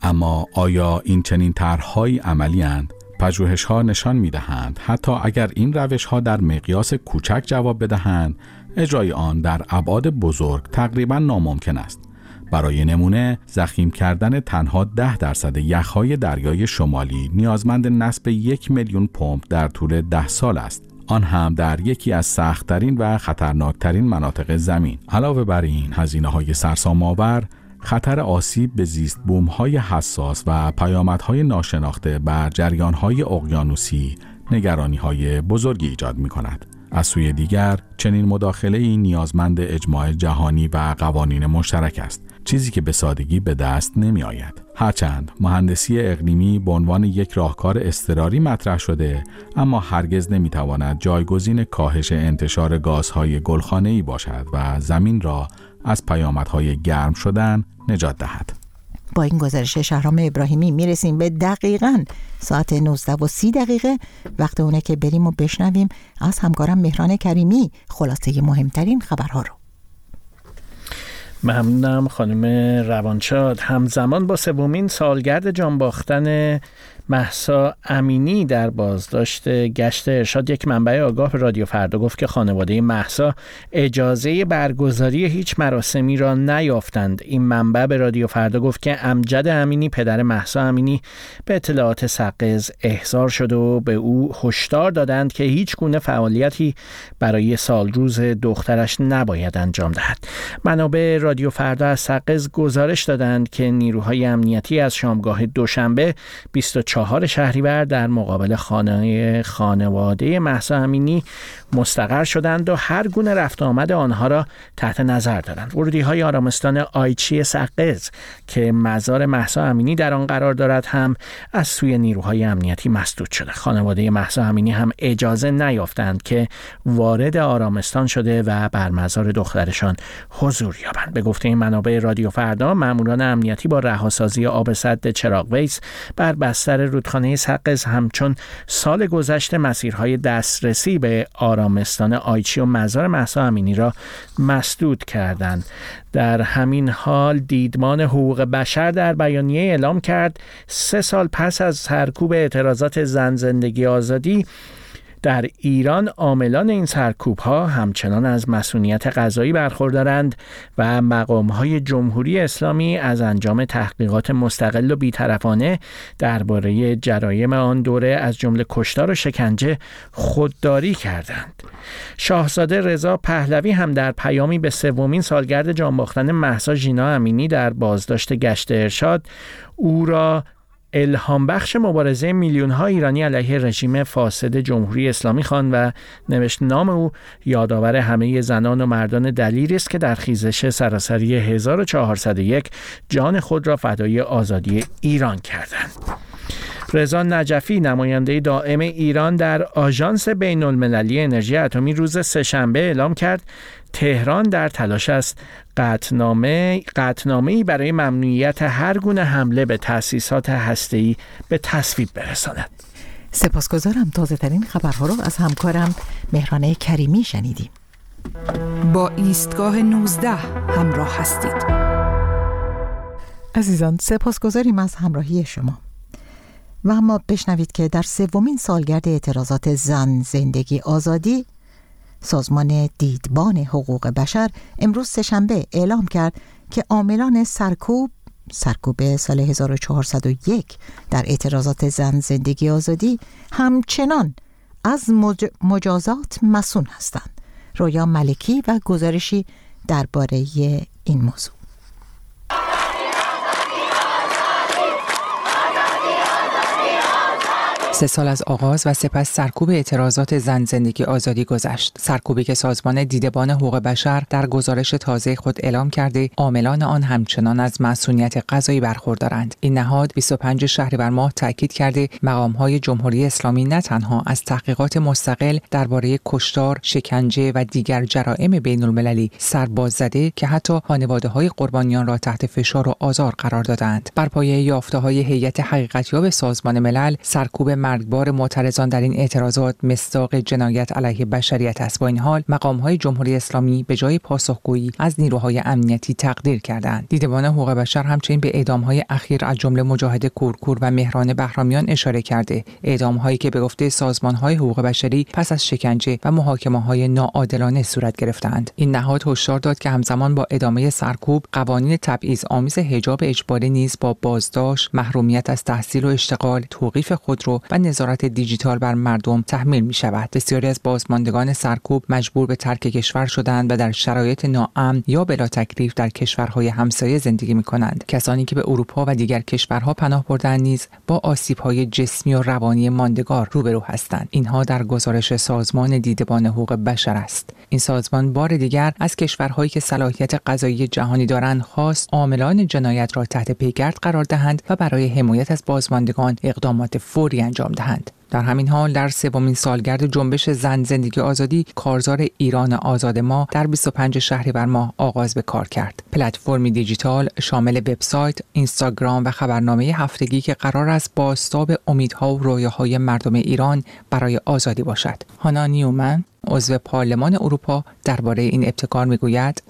اما آیا این چنین طرح‌هایی عملی‌اند؟ پژوهش‌ها نشان می‌دهند حتی اگر این روش‌ها در مقیاس کوچک جواب بدهند، اجرای آن در ابعاد بزرگ تقریباً ناممکن است. برای نمونه، ضخیم کردن تنها ده درصد یخ‌های دریای شمالی نیازمند نصب یک میلیون پمپ در طول ده سال است. آن هم در یکی از سخت‌ترین و خطرناکترین مناطق زمین. علاوه بر این هزینه‌های سرسام‌آور، خطر آسیب به زیست بوم‌های حساس و پیامدهای ناشناخته بر جریان‌های اقیانوسی نگرانی‌های بزرگی ایجاد می‌کند. از سوی دیگر، چنین مداخله‌ای نیازمند اجماع جهانی و قوانین مشترک است، چیزی که به سادگی به دست نمی‌آید. هرچند مهندسی اقلیمی به عنوان یک راهکار اضطراری مطرح شده، اما هرگز نمی‌تواند جایگزین کاهش انتشار گازهای گلخانه‌ای باشد و زمین را از پیامدهای گرم شدن نجات دهد. با این گزارش شهرام ابراهیمی میرسیم به دقیقاً ساعت نوزده و سی دقیقه. وقت اونه که بریم و بشنویم از همکارم مهران کریمی خلاصه مهمترین خبرها رو. ممنونم خانم روانشاد. همزمان با سومین سالگرد جانباختن مهسا امینی در بازداشت گشت ارشاد، یک منبع آگاه به رادیو فردا گفت که خانواده مهسا اجازه برگزاری هیچ مراسمی را نیافتند. این منبع به رادیو فردا گفت که امجد امینی پدر مهسا امینی به اطلاعات سقز احضار شده و به او هشدار دادند که هیچ گونه فعالیتی برای سالروز دخترش نباید انجام دهد. منابع رادیو فردا از سقز گزارش دادند که نیروهای امنیتی از شامگاه دوشنبه بیست و چهار شهریور در مقابل خانه خانواده مهسا امینی مستقر شدند و هر گونه رفت آمد آنها را تحت نظر دارند. ورودی‌های آرامستان آیچی سقز که مزار مهسا امینی در آن قرار دارد هم از سوی نیروهای امنیتی مسدود شده. خانواده مهسا امینی هم اجازه نیافتند که وارد آرامستان شده و بر مزار دخترشان حضور یابند. به گفته این منابع رادیو فردا، ماموران امنیتی با رهاسازی آب سد چراغ ویس بر بستر رودخانه سقز همچون سال گذشته مسیرهای دسترسی به آرامستان آیچی و مزار مهسا امینی را مسدود کردند. در همین حال دیدمان حقوق بشر در بیانیه اعلام کرد سه سال پس از سرکوب اعتراضات زن زندگی آزادی در ایران، عاملان این سرکوب‌ها همچنان از مسئولیت قضایی برخوردارند و مقام‌های جمهوری اسلامی از انجام تحقیقات مستقل و بی‌طرفانه درباره جرایم آن دوره از جمله کشتار و شکنجه خودداری کردند. شاهزاده رضا پهلوی هم در پیامی به سومین سالگرد جانباختن مهسا ژینا امینی در بازداشت گشت ارشاد او را الهام بخش مبارزه میلیون ها ایرانی علیه رژیم فاسد جمهوری اسلامی خواند و نوشت نام او یادآور همه زنان و مردان دلیری است که در خیزش سراسری هزار و چهارصد و یک جان خود را فدای آزادی ایران کردند. رضا نجفی نماینده دائم ایران در آژانس بین المللی انرژی اتمی روز سه‌شنبه اعلام کرد تهران در تلاش است قطعنامه قطعنامه‌ای برای ممنوعیت هر گونه حمله به تأسیسات هسته‌ای به تصویب برساند. سپاسگزارم. تازه ترین خبرها رو از همکارم مهران کریمی شنیدیم. با ایستگاه نوزده همراه هستید. عزیزان سپاسگزاریم از همراهی شما. و اما بشنوید که در سومین سالگرد اعتراضات زن زندگی آزادی، سازمان دیدبان حقوق بشر امروز سه‌شنبه اعلام کرد که عاملان سرکوب سرکوب سال هزار و چهارصد و یک در اعتراضات زن زندگی آزادی همچنان از مج... مجازات مصون هستند. رویا ملکی و گزارشی درباره این موضوع. سه سال از آغاز و سپس سرکوب اعتراضات زن زندگی آزادی گذشت. سرکوبی که سازمان دیدبان حقوق بشر در گزارش تازه خود اعلام کرده عاملان آن همچنان از مسئولیت قضایی برخوردارند. این نهاد بیست و پنج شهریور ماه تاکید کرده مقام‌های جمهوری اسلامی نه تنها از تحقیقات مستقل درباره کشتار، شکنجه و دیگر جرائم بین‌المللی سر باز زده که حتی خانواده‌های قربانیان را تحت فشار و آزار قرار دادند. بر پایه یافته‌های هیئت حقیقتیاب سازمان ملل، سرکوب مرگبار معترضان در این اعتراضات مصداق جنایت علیه بشریت است. با این حال مقام‌های جمهوری اسلامی به جای پاسخگویی از نیروهای امنیتی تقدیر کردند. دیدبان حقوق بشر همچنین به اعدام‌های اخیر از جمله مجاهد کورکور و مهران بهرامیان اشاره کرده. اعدام‌هایی که به گفته سازمان‌های حقوق بشری پس از شکنجه و محاکمه‌های ناعادلانه صورت گرفتند. این نهاد هشدار داد که همزمان با ادامه سرکوب، قوانین تبعیض‌آمیز حجاب اجباری نیز با بازداشت، محرومیت از تحصیل و اشتغال، توقیف خودرو و نظارت دیجیتال بر مردم تحمیل می‌شود. بسیاری از بازماندگان سرکوب مجبور به ترک کشور شدند و در شرایط ناامن یا بلا تکلیف در کشورهای همسایه زندگی می‌کنند. کسانی که به اروپا و دیگر کشورها پناه بردند نیز با آسیب‌های جسمی و روانی ماندگار روبرو هستند. اینها در گزارش سازمان دیدبان حقوق بشر است. این سازمان بار دیگر از کشورهایی که صلاحیت قضایی جهانی دارند خواست عاملان جنایت را تحت پیگرد قرار دهند و برای حمایت از بازماندگان اقدامات فوری انجام دهند. در همین حال در سومین سالگرد جنبش زن زندگی آزادی، کارزار ایران آزاد ما در بیست و پنجم شهریور ماه آغاز به کار کرد. پلتفرمی دیجیتال شامل وبسایت، اینستاگرام و خبرنامه هفتگی که قرار است بازتاب امیدها و رویاهای مردم ایران برای آزادی باشد. هانا نیومن، عضو پارلمان اروپا، درباره این ابتکار میگوید: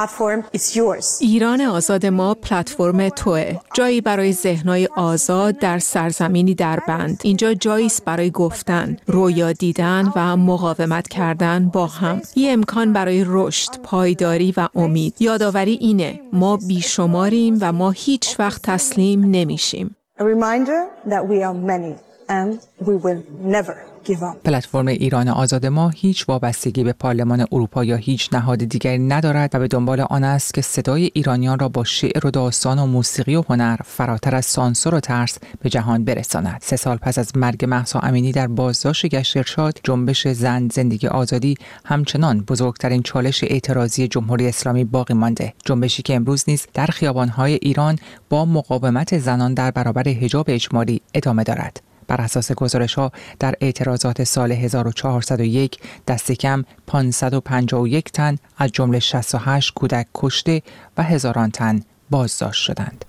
ایران آزاد ما پلتفرم توئه، جایی برای ذهن‌های آزاد در سرزمینی در بند. اینجا جایی است برای گفتن، رویا دیدن و مقاومت کردن با هم. یه امکان برای رشد، پایداری و امید. یادآوری اینه ما بیشماریم و ما هیچ وقت تسلیم نمیشیم. A reminder that we are many and we will never پلتفرم ایران آزاد ما هیچ وابستگی به پارلمان اروپا یا هیچ نهاد دیگری ندارد و به دنبال آن است که صدای ایرانیان را با شعر و داستان و موسیقی و هنر فراتر از سانسور و ترس به جهان برساند. سه سال پس از مرگ مهسا امینی در بازداشت گشت ارشاد، جنبش زن زندگی آزادی همچنان بزرگترین چالش اعتراضی جمهوری اسلامی باقی مانده. جنبشی که امروز نیز در خیابان‌های ایران با مقاومت زنان در برابر حجاب اجباری ادامه دارد. بر اساس گزارش‌ها در اعتراضات سال هزار و چهارصد و یک دست کم پانصد و پنجاه و یک تن از جمله شصت و هشت کودک کشته و هزاران تن بازداشت شدند.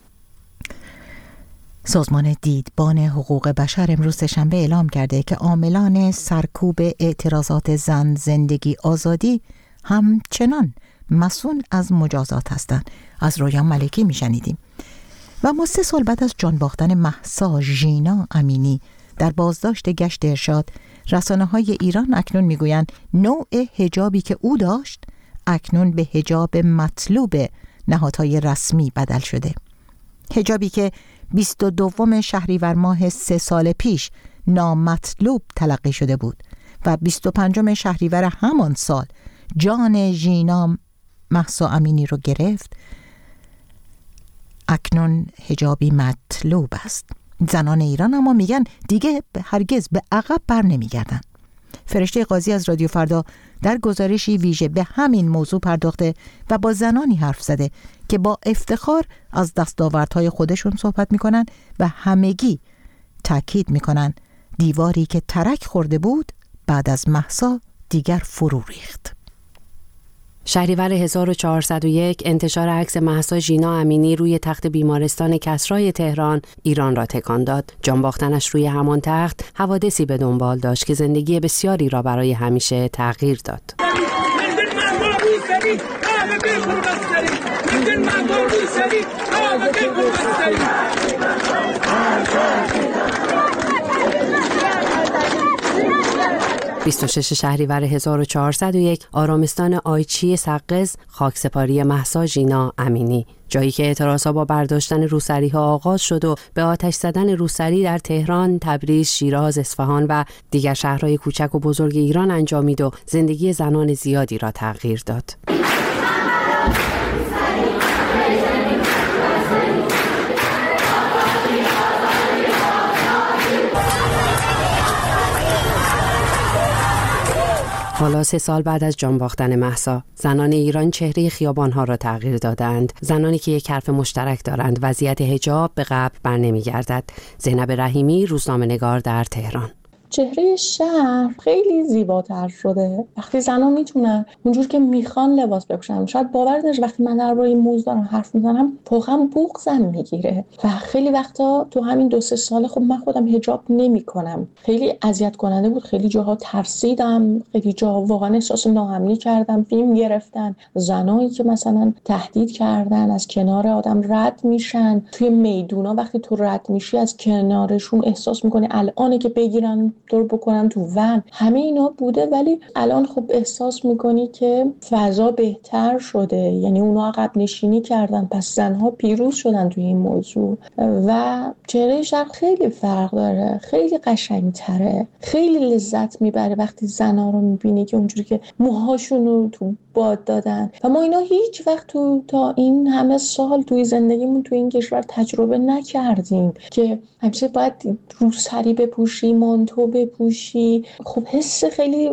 سازمان دیدبان حقوق بشر امروز سه‌شنبه اعلام کرده که عاملان سرکوب اعتراضات زن زندگی آزادی همچنان مسئول از مجازات هستند. از رویا ملکی میشنیدیم. و ما سه سال بعد از جان باختن مهسا ژینا امینی در بازداشت گشت ارشاد، رسانه‌های ایران اکنون میگویند نوع حجابی که او داشت اکنون به حجاب مطلوب نهادهای رسمی بدل شده. حجابی که بیست و دوم شهریور ماه سه سال پیش نامطلوب تلقی شده بود و بیست و پنجم شهریور همان سال جان ژینا مهسا امینی رو گرفت، اکنون حجابی مطلوب است. زنان ایران اما میگن دیگه هرگز به عقب بر نمیگردن. فرشته قاضی از رادیو فردا در گزارشی ویژه به همین موضوع پرداخته و با زنانی حرف زده که با افتخار از دستاوردهای خودشون صحبت میکنن و همگی تاکید میکنن دیواری که ترک خورده بود بعد از مهسا دیگر فرو ریخت. شهریور هزار و چهارصد و یک انتشار عکس مهسا ژینا امینی روی تخت بیمارستان کسرای تهران ایران را تکان داد. جان باختنش روی همان تخت حوادثی به دنبال داشت که زندگی بسیاری را برای همیشه تغییر داد. بیست و شش شهریور هزار و چهارصد و یک آرامستان آیچی سقز، خاکسپاری مهسا ژینا امینی، جایی که اعتراضها با برداشتن روسری‌ها آغاز شد و به آتش زدن روسری در تهران، تبریز، شیراز، اصفهان و دیگر شهرهای کوچک و بزرگ ایران انجامید و زندگی زنان زیادی را تغییر داد. حالا سه سال بعد از جان باختن مهسا، زنان ایران چهره خیابان‌ها را تغییر دادند. زنانی که یک حرف مشترک دارند، وضعیت حجاب به قبل بر نمی‌گردد. زینب رحیمی، روزنامه‌نگار در تهران. چهره شهر خیلی زیباتر شده. وقتی زن‌ها میتونن اونجور که میخوان لباس بپوشن، شاید باور نشه وقتی من درباره این موضوع دارم حرف میزنم واقعا بغضم میگیره و خیلی وقتا تو همین دو سه سال خب من خودم حجاب نمیکنم. خیلی اذیت کننده بود، خیلی جاها ترسیدم، خیلی جاها واقعا احساس ناامنی کردم. فیلم گرفتن، زنایی که مثلا تهدید کردن از کنار آدم رد میشن توی میدونا، وقتی تو رد میشی از کنارشون احساس میکنی الانه که بگیرن دور بکنن تو ون. همه اینا بوده ولی الان خب احساس میکنی که فضا بهتر شده، یعنی اونا عقب نشینی کردن، پس زنها پیروز شدن توی این موضوع و چهره شهر خیلی فرق داره، خیلی قشنگتره، خیلی لذت میبره وقتی زنها رو میبینی که اونجوری که موهاشون رو تو باد دادن و ما اینا هیچ وقت تو تا این همه سال توی زندگیمون توی این کشور تجربه نکردیم که همیشه باید روسری بپوشی، مانتو بپوشی. خب حس خیلی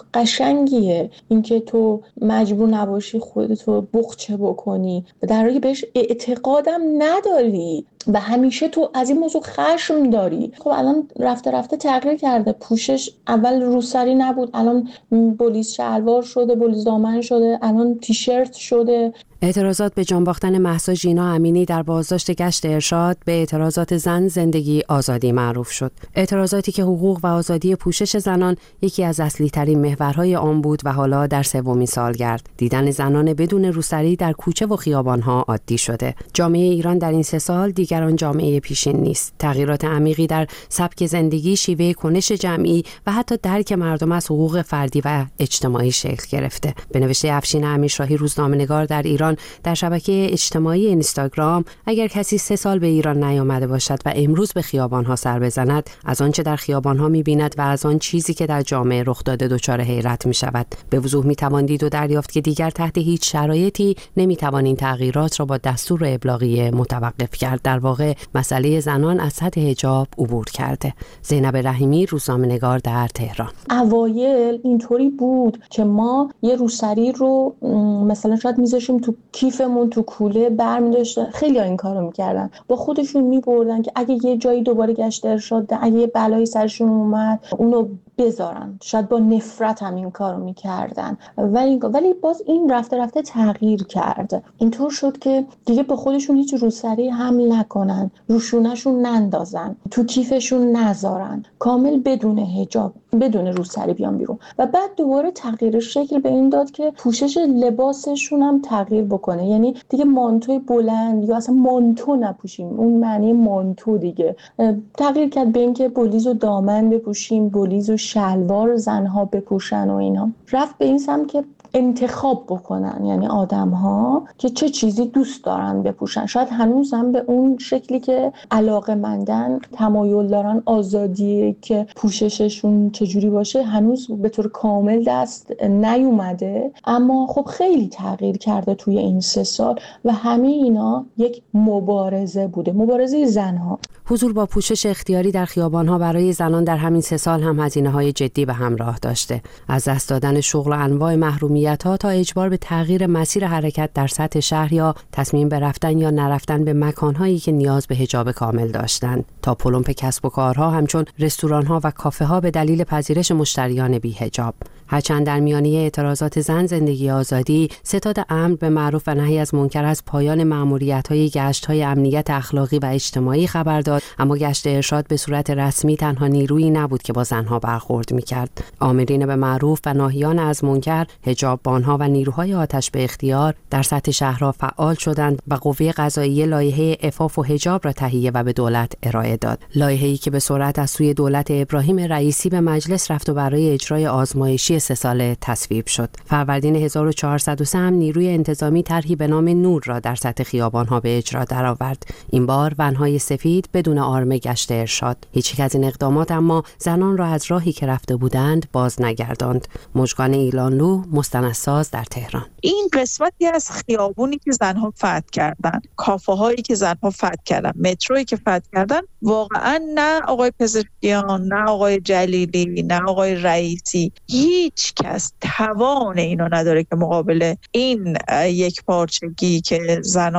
قشنگیه اینکه تو مجبور نباشی خودتو بخچه بکنی و در حالی بهش اعتقادم نداری و همیشه تو از این موضوع خشم داری. خب الان رفته رفته تغییر کرده، پوشش اول روسری نبود، الان بولیز شلوار شده، بولیز دامن شده، الان تیشرت شده. اعتراضات به جان باختن مهسا ژینا امینی در بازداشت گشت ارشاد به اعتراضات زن زندگی آزادی معروف شد. اعتراضاتی که حقوق و آزادی پوشش زنان یکی از اصلی ترین محورهای آن بود و حالا در سومین سالگرد دیدن زنان بدون روسری در کوچه و خیابانها عادی شده. جامعه ایران در این سه سال دیگر آن جامعه پیشین نیست. تغییرات عمیقی در سبک زندگی، شیوه کنش جمعی و حتی درک مردم از حقوق فردی و اجتماعی شکل گرفته. به نوشته افشین امیرشاهی روزنامه‌نگار در ایران در شبکه اجتماعی اینستاگرام، اگر کسی سه سال به ایران نیامده باشد و امروز به خیابانها سر بزند، از آنچه در خیابانها می‌بیند و از آن چیزی که در جامعه رخ داده دچار حیرت می‌شود. به وضوح می‌توان دید و دریافت که دیگر تحت هیچ شرایطی نمی‌توان این تغییرات را با دستور ابلاغیه متوقف کرد. در واقع مسئله زنان از سطح حجاب عبور کرده. زینب رحیمی، روزنامه‌نگار در تهران. اوایل اینطوری بود که ما یه روسری رو مثلا شاید می‌ذاشیم تو کیفمون، تو کوله برمی‌داشتن، خیلی ها این کارو میکردن، با خودشون میبردن که اگه یه جایی دوباره گشت ارشاد، اگه یه بلایی سرشون اومد اونو بذارن. شاید با نفرت هم این کارو میکردن ولی ولی باز این رفته رفته تغییر کرد. اینطور شد که دیگه با خودشون هیچ روسری حمل نکنن، روشونشون نندازن، تو کیفشون نذارن، کامل بدون حجاب، بدون روسری بیان بیرون. و بعد دوباره تغییر شکل به این داد که پوشش لباسشون هم تغییر بکنه، یعنی دیگه مانتوی بلند یا اصلا مانتو نپوشیم، اون معنی مانتو دیگه تغییر کرد به این که بولیز و دامن بپوشیم، بولیز و شلوار زنها بپوشن و اینا. رفت به این سمت که انتخاب بکنن، یعنی آدم ها که چه چیزی دوست دارن بپوشن. شاید هنوز هم به اون شکلی که علاقه‌مندن، تمایل دارن، آزادی که پوشششون چجوری باشه هنوز به طور کامل دست نیومده، اما خب خیلی تغییر کرده توی این سه سال و همه اینا یک مبارزه بوده، مبارزه زنها. حضور با پوشش اختیاری در خیابان‌ها برای زنان در همین سه سال هم هزینه‌های جدی به همراه داشته، از دست دادن شغل و انواع محرومیت‌ها تا اجبار به تغییر مسیر حرکت در سطح شهر یا تصمیم به رفتن یا نرفتن به مکان‌هایی که نیاز به حجاب کامل داشتند، تا پلمپ کسب و کارها همچون رستوران‌ها و کافه‌ها به دلیل پذیرش مشتریان بی‌حجاب. هرچند در میانه اعتراضات زن زندگی آزادی، ستاد امن به معروف و نهی از منکر از پایان مأموریت‌های گشت‌های امنیت اخلاقی و اجتماعی خبر داد، اما گشت ارشاد به صورت رسمی تنها نیرویی نبود که با زنها برخورد می‌کرد. آمرین به معروف و ناهیان از منکر، حجاببان‌ها و نیروهای آتش به اختیار در سطح شهرها فعال شدند و قوه قضاییه لایحه عفاف و حجاب را تهیه و به دولت ارائه داد. لایحه‌ای که به سرعت از سوی دولت ابراهیم رئیسی به مجلس رفت و برای اجرای آزمایشی سه ساله تصویب شد. فروردین هزار و چهارصد و سه هم نیروی انتظامی طرحی به نام نور را در سطح خیابان‌ها به اجرا درآورد. این بار ون‌های سفید بدون آرم گشت ارشاد. هیچ یک از این اقدامات اما زنان را از راهی که رفته بودند باز نگرداند. مژگان ایلانلو، مستندساز در تهران. این قسمتی از خیابونی که زنها فتح کردن، کافه هایی که زنها فتح کردن، مترویی که فتح کردن، واقعا نه آقای پزشکیان، نه آقای جلیلی، نه آقای رئیسی، هیچ کس توان اینو نداره که مقابل این یک پارچگی که زنان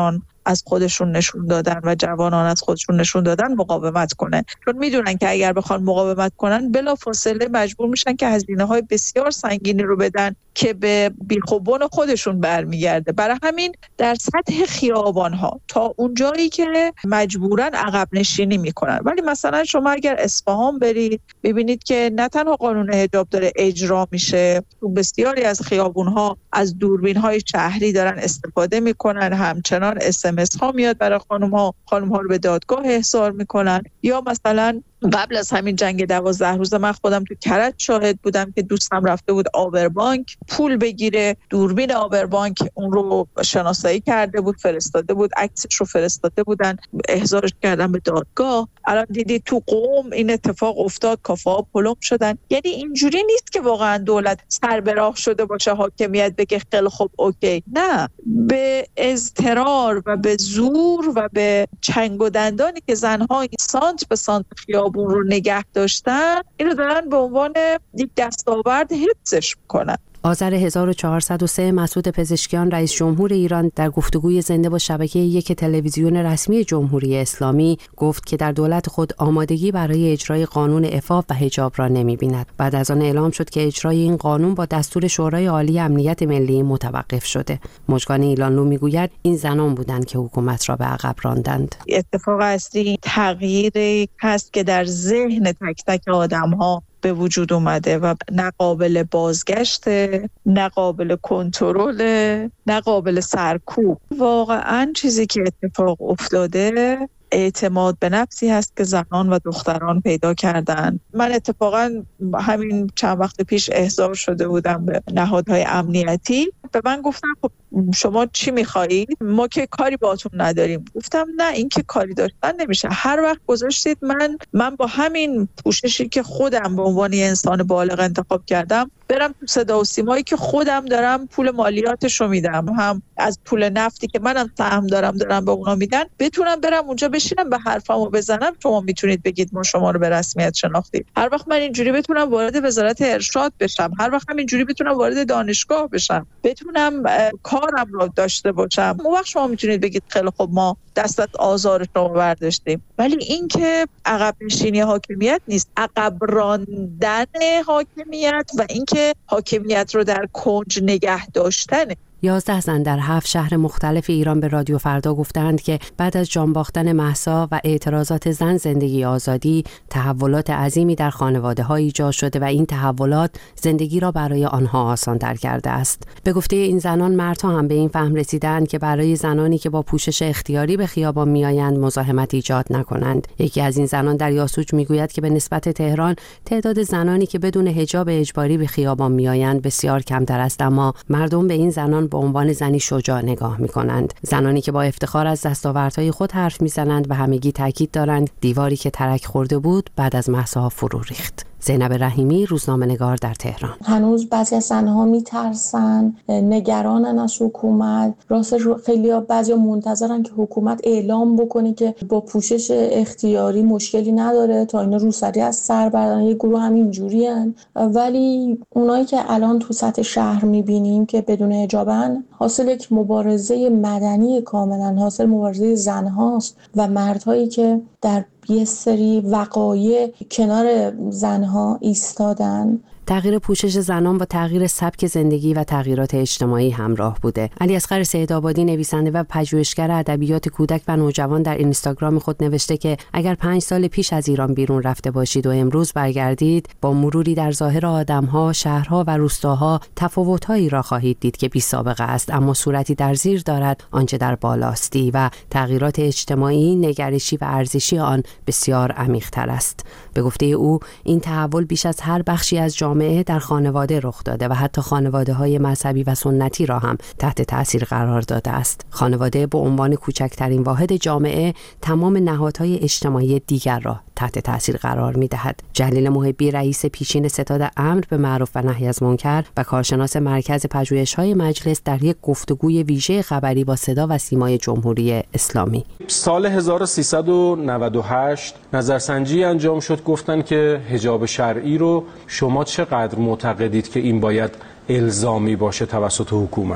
از خودشون نشون دادن و جوانان از خودشون نشون دادن مقاومت کنه، چون میدونن که اگر بخوان مقاومت کنن بلافاصله مجبور میشن که هزینه‌های بسیار سنگینی رو بدن که به بیخوبون خودشون برمیگرده. برای همین در سطح خیابان‌ها تا اونجایی که مجبورن عقب نشینی میکنن. ولی مثلا شما اگر اصفهان برید ببینید که نه تنها قانون حجاب داره اجرا میشه، تو بسیاری از خیابون‌ها از دوربین‌های شهری دارن استفاده میکنن، همچنان اس ام اس ها میاد برای خانم‌ها، خانم‌ها رو به دادگاه احضار میکنن. یا مثلا قبل از همین جنگ دوازده روز من خودم تو کرج شاهد بودم که دوستم رفته بود آبربانک پول بگیره، دوربین آبربانک اون رو شناسایی کرده بود، فرستاده بود، عکسش رو فرستاده بودن، احضارش کردن به دادگاه. الان دیدی تو قم این اتفاق افتاد، کافه‌ها پلم شدن. یعنی اینجوری نیست که واقعا دولت سر به راه شده باشه حاکمیت بگه خیلی خوب اوکی، نه، به اضطرار و به زور و به چنگ و دندانی که زنها این سانت به سانت خیابون رو نگه داشتن، اینو دارن به عنوان یک دستاورد حفظش میکنن. آذر هزار و چهارصد و سه مسعود پزشکیان رئیس جمهور ایران در گفتگوی زنده با شبکه یک تلویزیون رسمی جمهوری اسلامی گفت که در دولت خود آمادگی برای اجرای قانون عفاف و حجاب را نمی‌بیند. بعد از آن اعلام شد که اجرای این قانون با دستور شورای عالی امنیت ملی متوقف شده. مژگان ایلانلو میگوید این زنان بودند که حکومت را به عقب راندند. اتفاق اصلی تغییری هست که در ذهن تک تک آدم‌ها به وجود اومده و نه قابل بازگشته، نه قابل کنترل، نه قابل سرکوب. واقعا چیزی که اتفاق افتاده اعتماد به نفسی هست که زنان و دختران پیدا کردن. من اتفاقا همین چند وقت پیش احضار شده بودم به نهادهای امنیتی، به من گفتن خب شما چی میخواهید؟ ما که کاری باهاتون نداریم. گفتم نه، این که کاری داشتن نمیشه. هر وقت گذاشتید من من با همین پوششی که خودم به عنوان انسان بالغ انتخاب کردم برم تو صدا و سیمایی که خودم دارم پول مالیاتش رو میدم، هم از پول نفتی که منم سهم دارم دارم به اونا میدن، بتونم برم اونجا بشینم به حرفمو بزنم. شما میتونید بگید ما شما رو به رسمیت شناختیم. هر وقت من اینجوری بتونم وارد وزارت ارشاد بشم، هر وقت هم اینجوری بتونم وارد دانشگاه بشم، بتونم کارم رو داشته باشم، اون وقت شما میتونید بگید خیلی خب ما دست از آزار شما برداشتیم. ولی این که عقب نشینی حاکمیت نیست، عقب راندن حاکمیت و اینکه حاکمیت رو در کنج نگه داشتنه. یازده زن در هفت شهر مختلف ایران به رادیو فردا گفتند که بعد از جان باختن مهسا و اعتراضات زن زندگی آزادی، تحولات عظیمی در خانواده‌ها ایجاد شده و این تحولات زندگی را برای آنها آسان‌تر کرده است. به گفته این زنان، مردها هم به این فهم رسیدند که برای زنانی که با پوشش اختیاری به خیابان میآیند مزاحمت ایجاد نکنند. یکی از این زنان در یاسوج میگوید که به نسبت تهران تعداد زنانی که بدون حجاب اجباری به خیابان میآیند بسیار کمتر است، اما مردم به این زنان به عنوان زنی شجاع نگاه می‌کنند. زنانی که با افتخار از دستاوردهای خود حرف می‌زنند و همگی تاکید دارند دیواری که ترک خورده بود بعد از مهسا فرو ریخت. زینب رحیمی، روزنامه‌نگار در تهران. هنوز بعضی از زن‌ها میترسن، نگرانن از حکومت. راستش خیلی‌ها بعضیا منتظرن که حکومت اعلام بکنه که با پوشش اختیاری مشکلی نداره تا اینا روسری از سر بردارن. یه گروه همین جوریان، ولی اونایی که الان تو سطح شهر می‌بینیم که بدون حجابن، حاصل یک مبارزه مدنی کاملا، حاصل مبارزه زن‌هاست و مردهایی که در یه سری وقایع کنار زنها ایستادن. تغییر پوشش زنان با تغییر سبک زندگی و تغییرات اجتماعی همراه بوده. علیاصغر سیدآبادی، نویسنده و پژوهشگر ادبیات کودک و نوجوان، در اینستاگرام خود نوشته که اگر پنج سال پیش از ایران بیرون رفته باشید و امروز برگردید، با مروری در ظاهر آدم‌ها، شهرها و روستاها تفاوت‌هایی را خواهید دید که بی‌سابقه است، اما صورتی در زیر دارد آنچه در بالاستی و تغییرات اجتماعی، نگرشی و ارزشی آن بسیار عمیق‌تر است. به گفته او، این تحول بیش از هر بخشی از جامعه در خانواده رخ داده و حتی خانواده‌های مذهبی و سنتی را هم تحت تأثیر قرار داده است. خانواده به عنوان کوچکترین واحد جامعه تمام نهادهای اجتماعی دیگر را تحت تأثیر قرار می‌دهد. جلیل محبی، رئیس پیشین ستاد امر به معروف و نهی از منکر و کارشناس مرکز پژوهش‌های مجلس، در یک گفتگوی ویژه خبری با صدا و سیمای جمهوری اسلامی: سال هزار و سیصد و نود و هشت نظرسنجی انجام شد، گفتن که حجاب شرعی رو شما چقدر معتقدید که این باید الزامی باشه توسط حکومت؟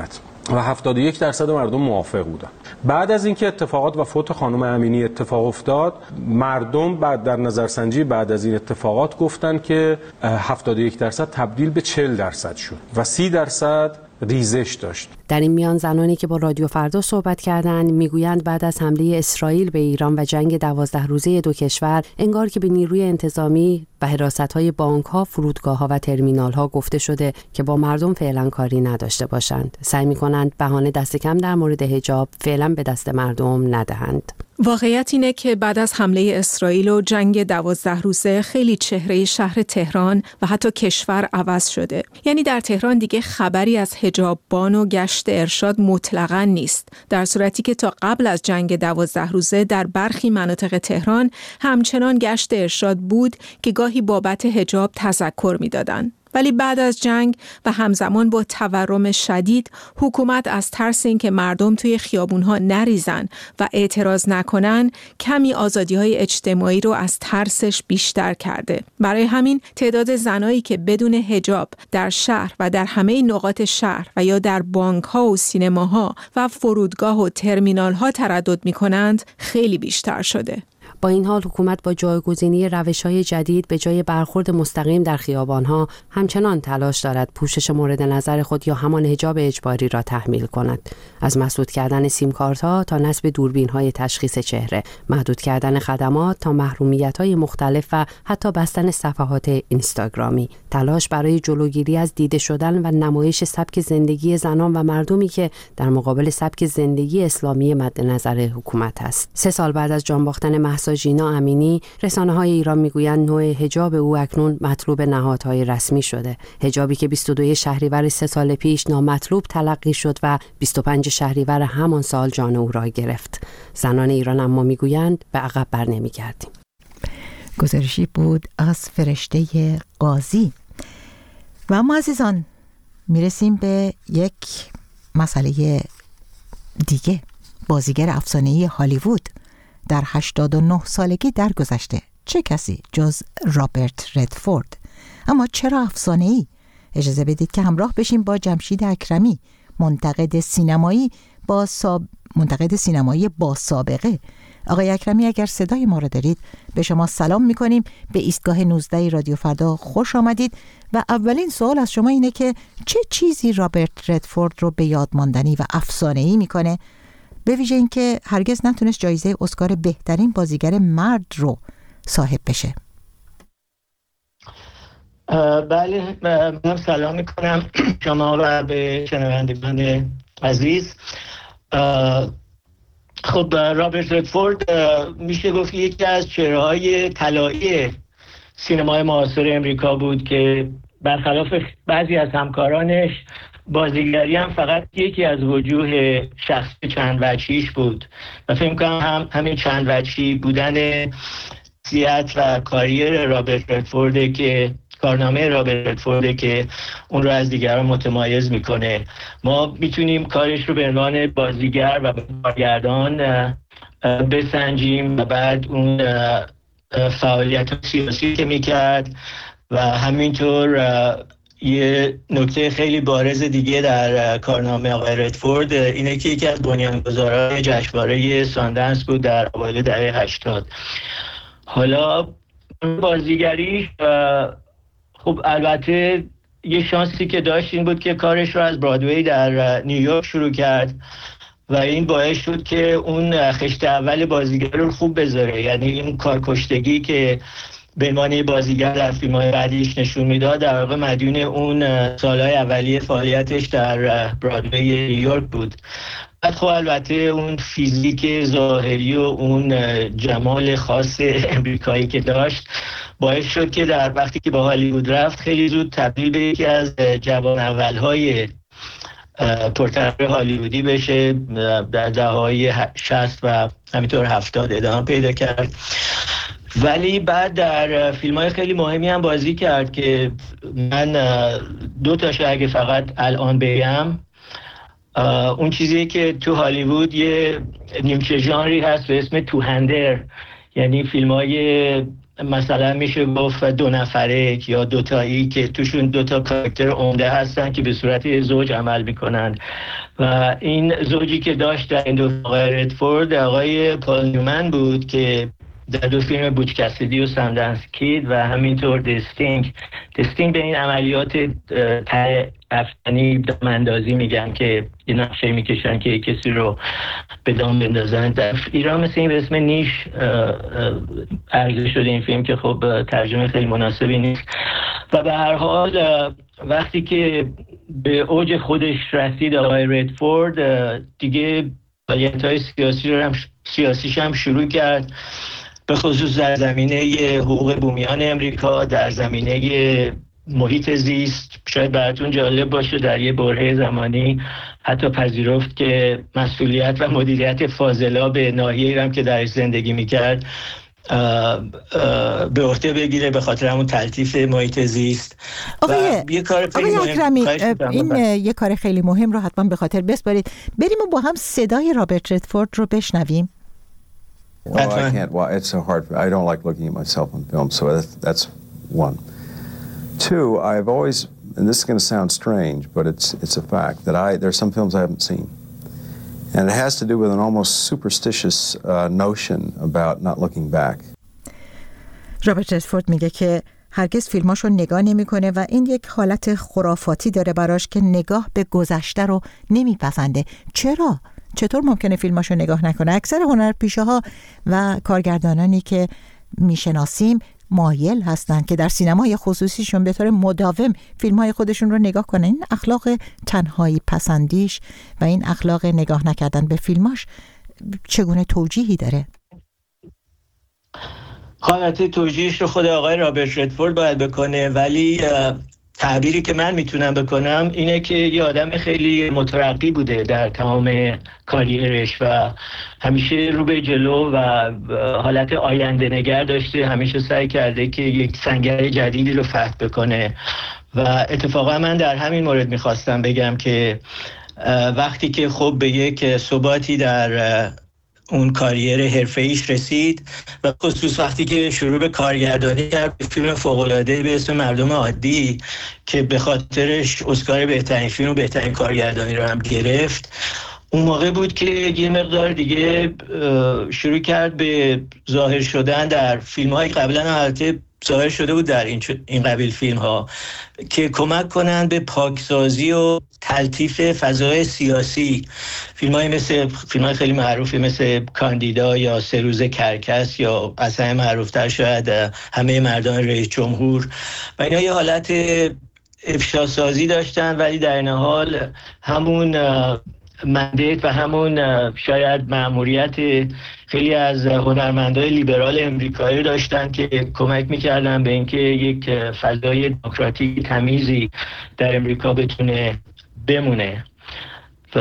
و هفتاد و یک درصد مردم موافق بودن. بعد از اینکه اتفاقات و فوت خانم امینی اتفاق افتاد، مردم بعد در نظرسنجی بعد از این اتفاقات گفتن که هفتاد و یک درصد تبدیل به چهل درصد شد و سی درصد ریزش داشت. در این میان زنانی که با رادیو فردا صحبت کردند میگویند بعد از حمله اسرائیل به ایران و جنگ دوازده روزه دو کشور انگار که به نیروی انتظامی و حراست‌های بانک‌ها، فرودگاه‌ها و ترمینال‌ها گفته شده که با مردم فعلا کاری نداشته باشند. سعی می‌کنند بهانه دست کم در مورد حجاب فعلا به دست مردم ندهند. واقعیت اینه که بعد از حمله اسرائیل و جنگ دوازده روزه خیلی چهره شهر تهران و حتی کشور عوض شده. یعنی در تهران دیگه خبری از حجاببان و گشت ارشاد مطلقاً نیست، در صورتی که تا قبل از جنگ دوازده روزه در برخی مناطق تهران همچنان گشت ارشاد بود که گاهی بابت حجاب تذکر می‌دادن. ولی بعد از جنگ و همزمان با تورم شدید، حکومت از ترس اینکه مردم توی خیابونها نریزن و اعتراض نکنن، کمی آزادی‌های اجتماعی رو از ترسش بیشتر کرده. برای همین تعداد زنایی که بدون حجاب در شهر و در همه نقاط شهر و یا در بانک‌ها و سینماها و فرودگاه و ترمینال‌ها تردد می‌کنند خیلی بیشتر شده. با این حال حکومت با جایگزینی روش‌های جدید به جای برخورد مستقیم در خیابان‌ها همچنان تلاش دارد پوشش مورد نظر خود یا همان حجاب اجباری را تحمیل کند. از مسدود کردن سیم کارت‌ها تا نصب دوربین‌های تشخیص چهره، محدود کردن خدمات تا محرومیت‌های مختلف و حتی بستن صفحات اینستاگرامی. تلاش برای جلوگیری از دیده شدن و نمایش سبک زندگی زنان و مردمی که در مقابل سبک زندگی اسلامی مد نظر حکومت است. سه سال بعد از جان باختن مهسا ژینا امینی، رسانه‌های ایران میگویند نوع حجاب او اکنون مطلوب نهادهای رسمی شده. حجابی که بیست و دو شهریور سه سال پیش نامطلوب تلقی شد و بیست و پنج شهریور همان سال جان او را گرفت. زنان ایران اما میگویند به عقب بر نمیگردیم. گزارشی بود از فرشته قاضی. و اما عزیزان میرسیم به یک مسئله دیگه. بازیگر افسانه‌ای هالیوود در هشتاد و نه سالگی درگذشته. چه کسی جز رابرت ردفورد. اما چرا افسانه‌ای؟ اجازه بدید که همراه بشیم با جمشید اکرمی، منتقد سینمایی با ساب... منتقد سینمایی با سابقه. آقای اکرمی اگر صدای ما را دارید به شما سلام می‌کنیم. به ایستگاه نوزده رادیو فردا خوش آمدید و اولین سوال از شما اینه که چه چیزی رابرت ردفورد رو به یاد ماندنی و افسانه‌ای می‌کنه، به ویژه اینکه هرگز نتونست جایزه اسکار بهترین بازیگر مرد رو صاحب بشه؟ بله، من سلام میکنم شما و به شنوندگان عزیز. خب رابرت ردفورد میشه گفت یکی از چهره‌های طلایی سینمای معاصر امریکا بود که برخلاف بعضی از همکارانش بازیگری هم فقط یکی از وجوه شخصی چند وجهیش بود و فکر می‌کنم هم همین چند وجهی بودن شخصیت و کاریر رابرت ردفورد که کارنامه رابرت ردفورد که اون رو از دیگران متمایز میکنه. ما میتونیم کارش رو به عنوان بازیگر و کارگردان بسنجیم و بعد اون فعالیت سیاسی که میکرد و همینطور یه نکته خیلی بارز دیگه در کارنامه آقای ردفورد اینه که یکی از بنیانگذاران جشنواره ساندنس بود در اوایل دهه هشتاد. حالا بازیگریش خب البته یه شانسی که داشت این بود که کارش رو از برادوی در نیویورک شروع کرد و این باعث شد که اون خشت اول بازیگر رو خوب بذاره، یعنی این کارکشتگی که به عنوان بازیگر در فیلم‌های بعدیش نشون میداد در واقع مدیون اون سالهای اولیه فعالیتش در برادوی نیویورک بود. بعد خب البته اون فیزیک ظاهری و اون جمال خاص امریکایی که داشت باعث شد که در وقتی که به هالیوود رفت خیلی زود تبدیل به یکی از جوان اولهای پرطرف هالیوودی بشه. در دهه‌های شصت و همینطور هفتاد ادامه پیدا کرد، ولی بعد در فیلم‌های خیلی مهمی هم بازی کرد که من دو تاشو اگه فقط الان بگم، اون چیزی که تو هالیوود یه نیمچه ژانری هست به اسم تو هندر، یعنی فیلم‌های مثلا میشه گفت دو نفره یا دوتایی که توشون دوتا کاراکتر عمده هستن که به صورت زوج عمل میکنن و این زوجی که داشت در این دو آقای ردفورد آقای پال نیومن بود که در دو فیلم بوچ کسیدی و سندنس کید و همینطور دستینگ دستینگ به این عملیات ته افغانی داماندازی میگن که یه نقشه میکشن که کسی رو به دام بندازن. در ایران مثل این به اسم نیش عرضه شده این فیلم که خب ترجمه خیلی مناسبی نیست و به هر حال وقتی که به اوج خودش رسید آقای ردفورد دیگه فعالیت‌های سیاسی رو هم سیاسیش هم شروع کرد، به خصوص در زمینه حقوق بومیان امریکا، در زمینه محیط زیست. شاید براتون جالب باشه در یه برهه زمانی حتی پذیرفت که مسئولیت و مدیریت فاضلاب ناحیه‌ای هم که درش زندگی میکرد به عهده بگیره به خاطر همون تلطیف محیط زیست. آقای یه کار خیلی آقای اکرمی این یه کار خیلی مهم رو حتما به خاطر بسپارید. بریم و با هم صدای رابرت ردفورد رو بشنویم. Well, I can't. Well, it's so hard. I don't like looking at myself on film, so that's, that's one. Two, I've always, and this is going to sound strange, but it's it's a fact that I there's some films I haven't seen, and it has to do with an almost superstitious uh, notion about not looking back. رابرت ردفورد میگه که هرگز فیلماشو نگاه نمیکنه و این یک حالت خرافاتی داره براش که نگاه به گذشته رو نمیپسنده. چرا؟ چطور ممکنه فیلماشو نگاه نکنه؟ اکثر هنرپیشه‌ها و کارگردانانی که میشناسیم مایل هستن که در سینمای خصوصیشون به طور مداوم فیلم‌های خودشون رو نگاه کنن. این اخلاق تنهایی پسندیش و این اخلاق نگاه نکردن به فیلماش چگونه توجیهی داره؟ حالت توجیهش رو خود آقای رابرت ردفورد باید بکنه، ولی تعبیری که من میتونم بکنم اینه که یه آدم خیلی مترقی بوده در تمام کاریرش و همیشه رو به جلو و حالت آینده نگر داشته، همیشه سعی کرده که یک سنگر جدیدی رو فتح بکنه و اتفاقا من در همین مورد میخواستم بگم که وقتی که خب به یک ثباتی در اون کاریر حرفه‌ایش رسید و خصوص وقتی که شروع به کارگردانی کرد به فیلم فوق‌العاده به اسم مردم عادی که به خاطرش اسکار بهترین فیلم و بهترین کارگردانی رو هم گرفت، اون موقع بود که یه مقدار دیگه شروع کرد به ظاهر شدن در فیلم‌های قبلا البته ظاهر شده بود در این این قبیل فیلم ها که کمک کنند به پاکسازی و تلطیف فضای سیاسی. فیلم های مثل فیلم های خیلی معروفی مثل کاندیدا یا سه روز کرکس یا اصلا معروفتر شاید همه مردان رئیس جمهور و اینا یه حالت افشاسازی داشتن، ولی در این حال همون مندیت و همون شاید مأموریت خیلی از هنرمندای لیبرال امریکایی داشتن که کمک میکردن به اینکه یک فضای دموکراتیک تمیزی در امریکا بتونه بمونه و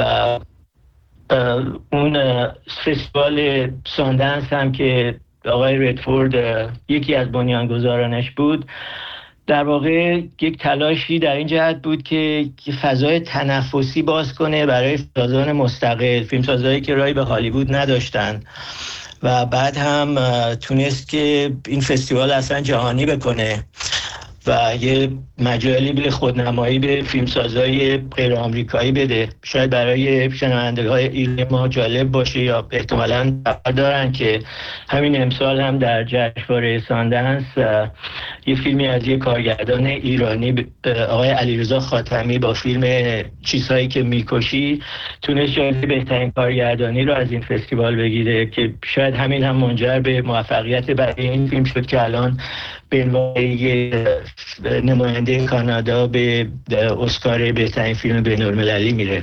اون فستیوال ساندنس هم که آقای ردفورد یکی از بنیانگذارانش بود در واقع یک تلاشی در این جهت بود که فضای تنفسی باز کنه برای فیلمسازان مستقل، فیلمسازایی که راهی به هالیوود نداشتن و بعد هم تونست که این فستیوال اصلا جهانی بکنه و یه مجالی به خودنمایی به فیلمسازای غیر آمریکایی بده. شاید برای شنوندگان ایرانی ما جالب باشه یا احتمالاً خبر دارن که همین امسال هم در جشنواره ساندنس یه فیلمی از یه کارگردان ایرانی آقای علیرضا خاتمی با فیلم چیزهایی که میکشی تونست جایزه بهترین کارگردانی رو از این فستیوال بگیره که شاید همین هم منجر به موفقیت برای این فیلم شد که الان به عنوان نماینده کانادا به اسکار بهترین فیلم بین‌المللی میره.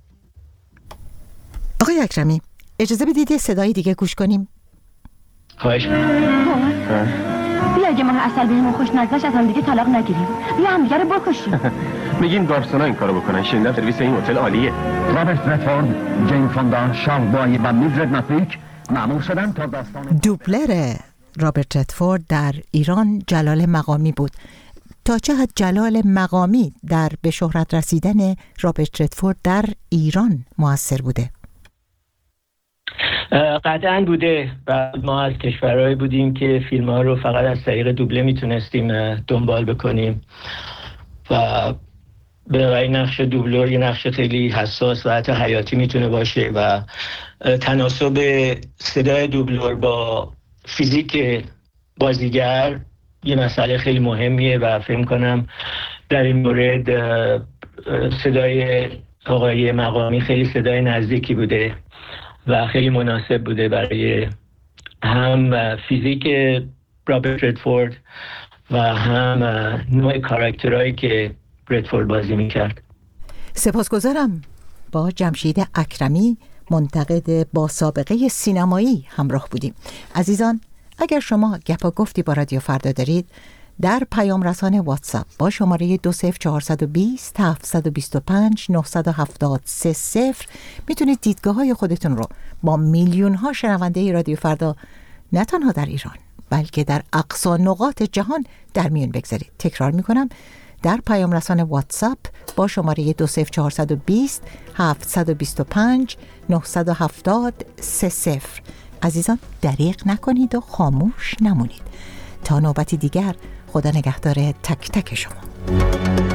آقای اکرمی اجازه بدید یه صدای دیگه گوش کنیم. خواهش می‌کنم. بیا اگه من اصل بهمون خوش نگذشت از هم دیگه طلاق نگیریم، بیا هم دیگه رو بکشیم. میگیم گارسونا این کارو بکنن. شنیدم سرویس این هتل عالیه. رابرت ردفورد، جین فوندا، شارل بای و میلدرد مافریک مأمور شدن تا داستان دوبلر رابرت ردفورد در ایران جلال مقامی بود. تا چه حد جلال مقامی در به شهرت رسیدن رابرت ردفورد در ایران موثر بوده؟ قطعاً بوده و ما از کشورهایی بودیم که فیلم ها رو فقط از طریق دوبله میتونستیم دنبال بکنیم و به نقش دوبلور یه نقش خیلی حساس و حتی حیاتی میتونه باشه و تناسب صدای دوبلور با فیزیک بازیگر یه مسئله خیلی مهمیه و فکر کنم در این مورد صدای آقای مقامی خیلی صدای نزدیکی بوده و خیلی مناسب بوده برای هم فیزیک رابرت ردفورد و هم نوع کاراکترهایی که ردفورد بازی میکرد. سپاسگزارم. با جمشید اکرمی، منتقد با سابقه سینمایی همراه بودیم. عزیزان، اگر شما گپ و گفتی با رادیو فردا دارید، در پیام رسان واتساپ با شماره دو صفر چهارصد و بیست هفتصد و بیست و پنج نهصد و هفتاد سه صفر میتونید دیدگاه های خودتون رو با میلیون ها شنونده رادیو فردا نه تنها در ایران بلکه در اقصی نقاط جهان در میون بگذارید. تکرار میکنم، در پیام رسان واتساپ با شماره دو صفر چهارصد و بیست هفتصد و بیست و پنج نهصد و هفتاد سه صفر. عزیزان، دریغ نکنید و خاموش نمونید. تا نوبتی دیگر، خدا نگهدار تک تک شما.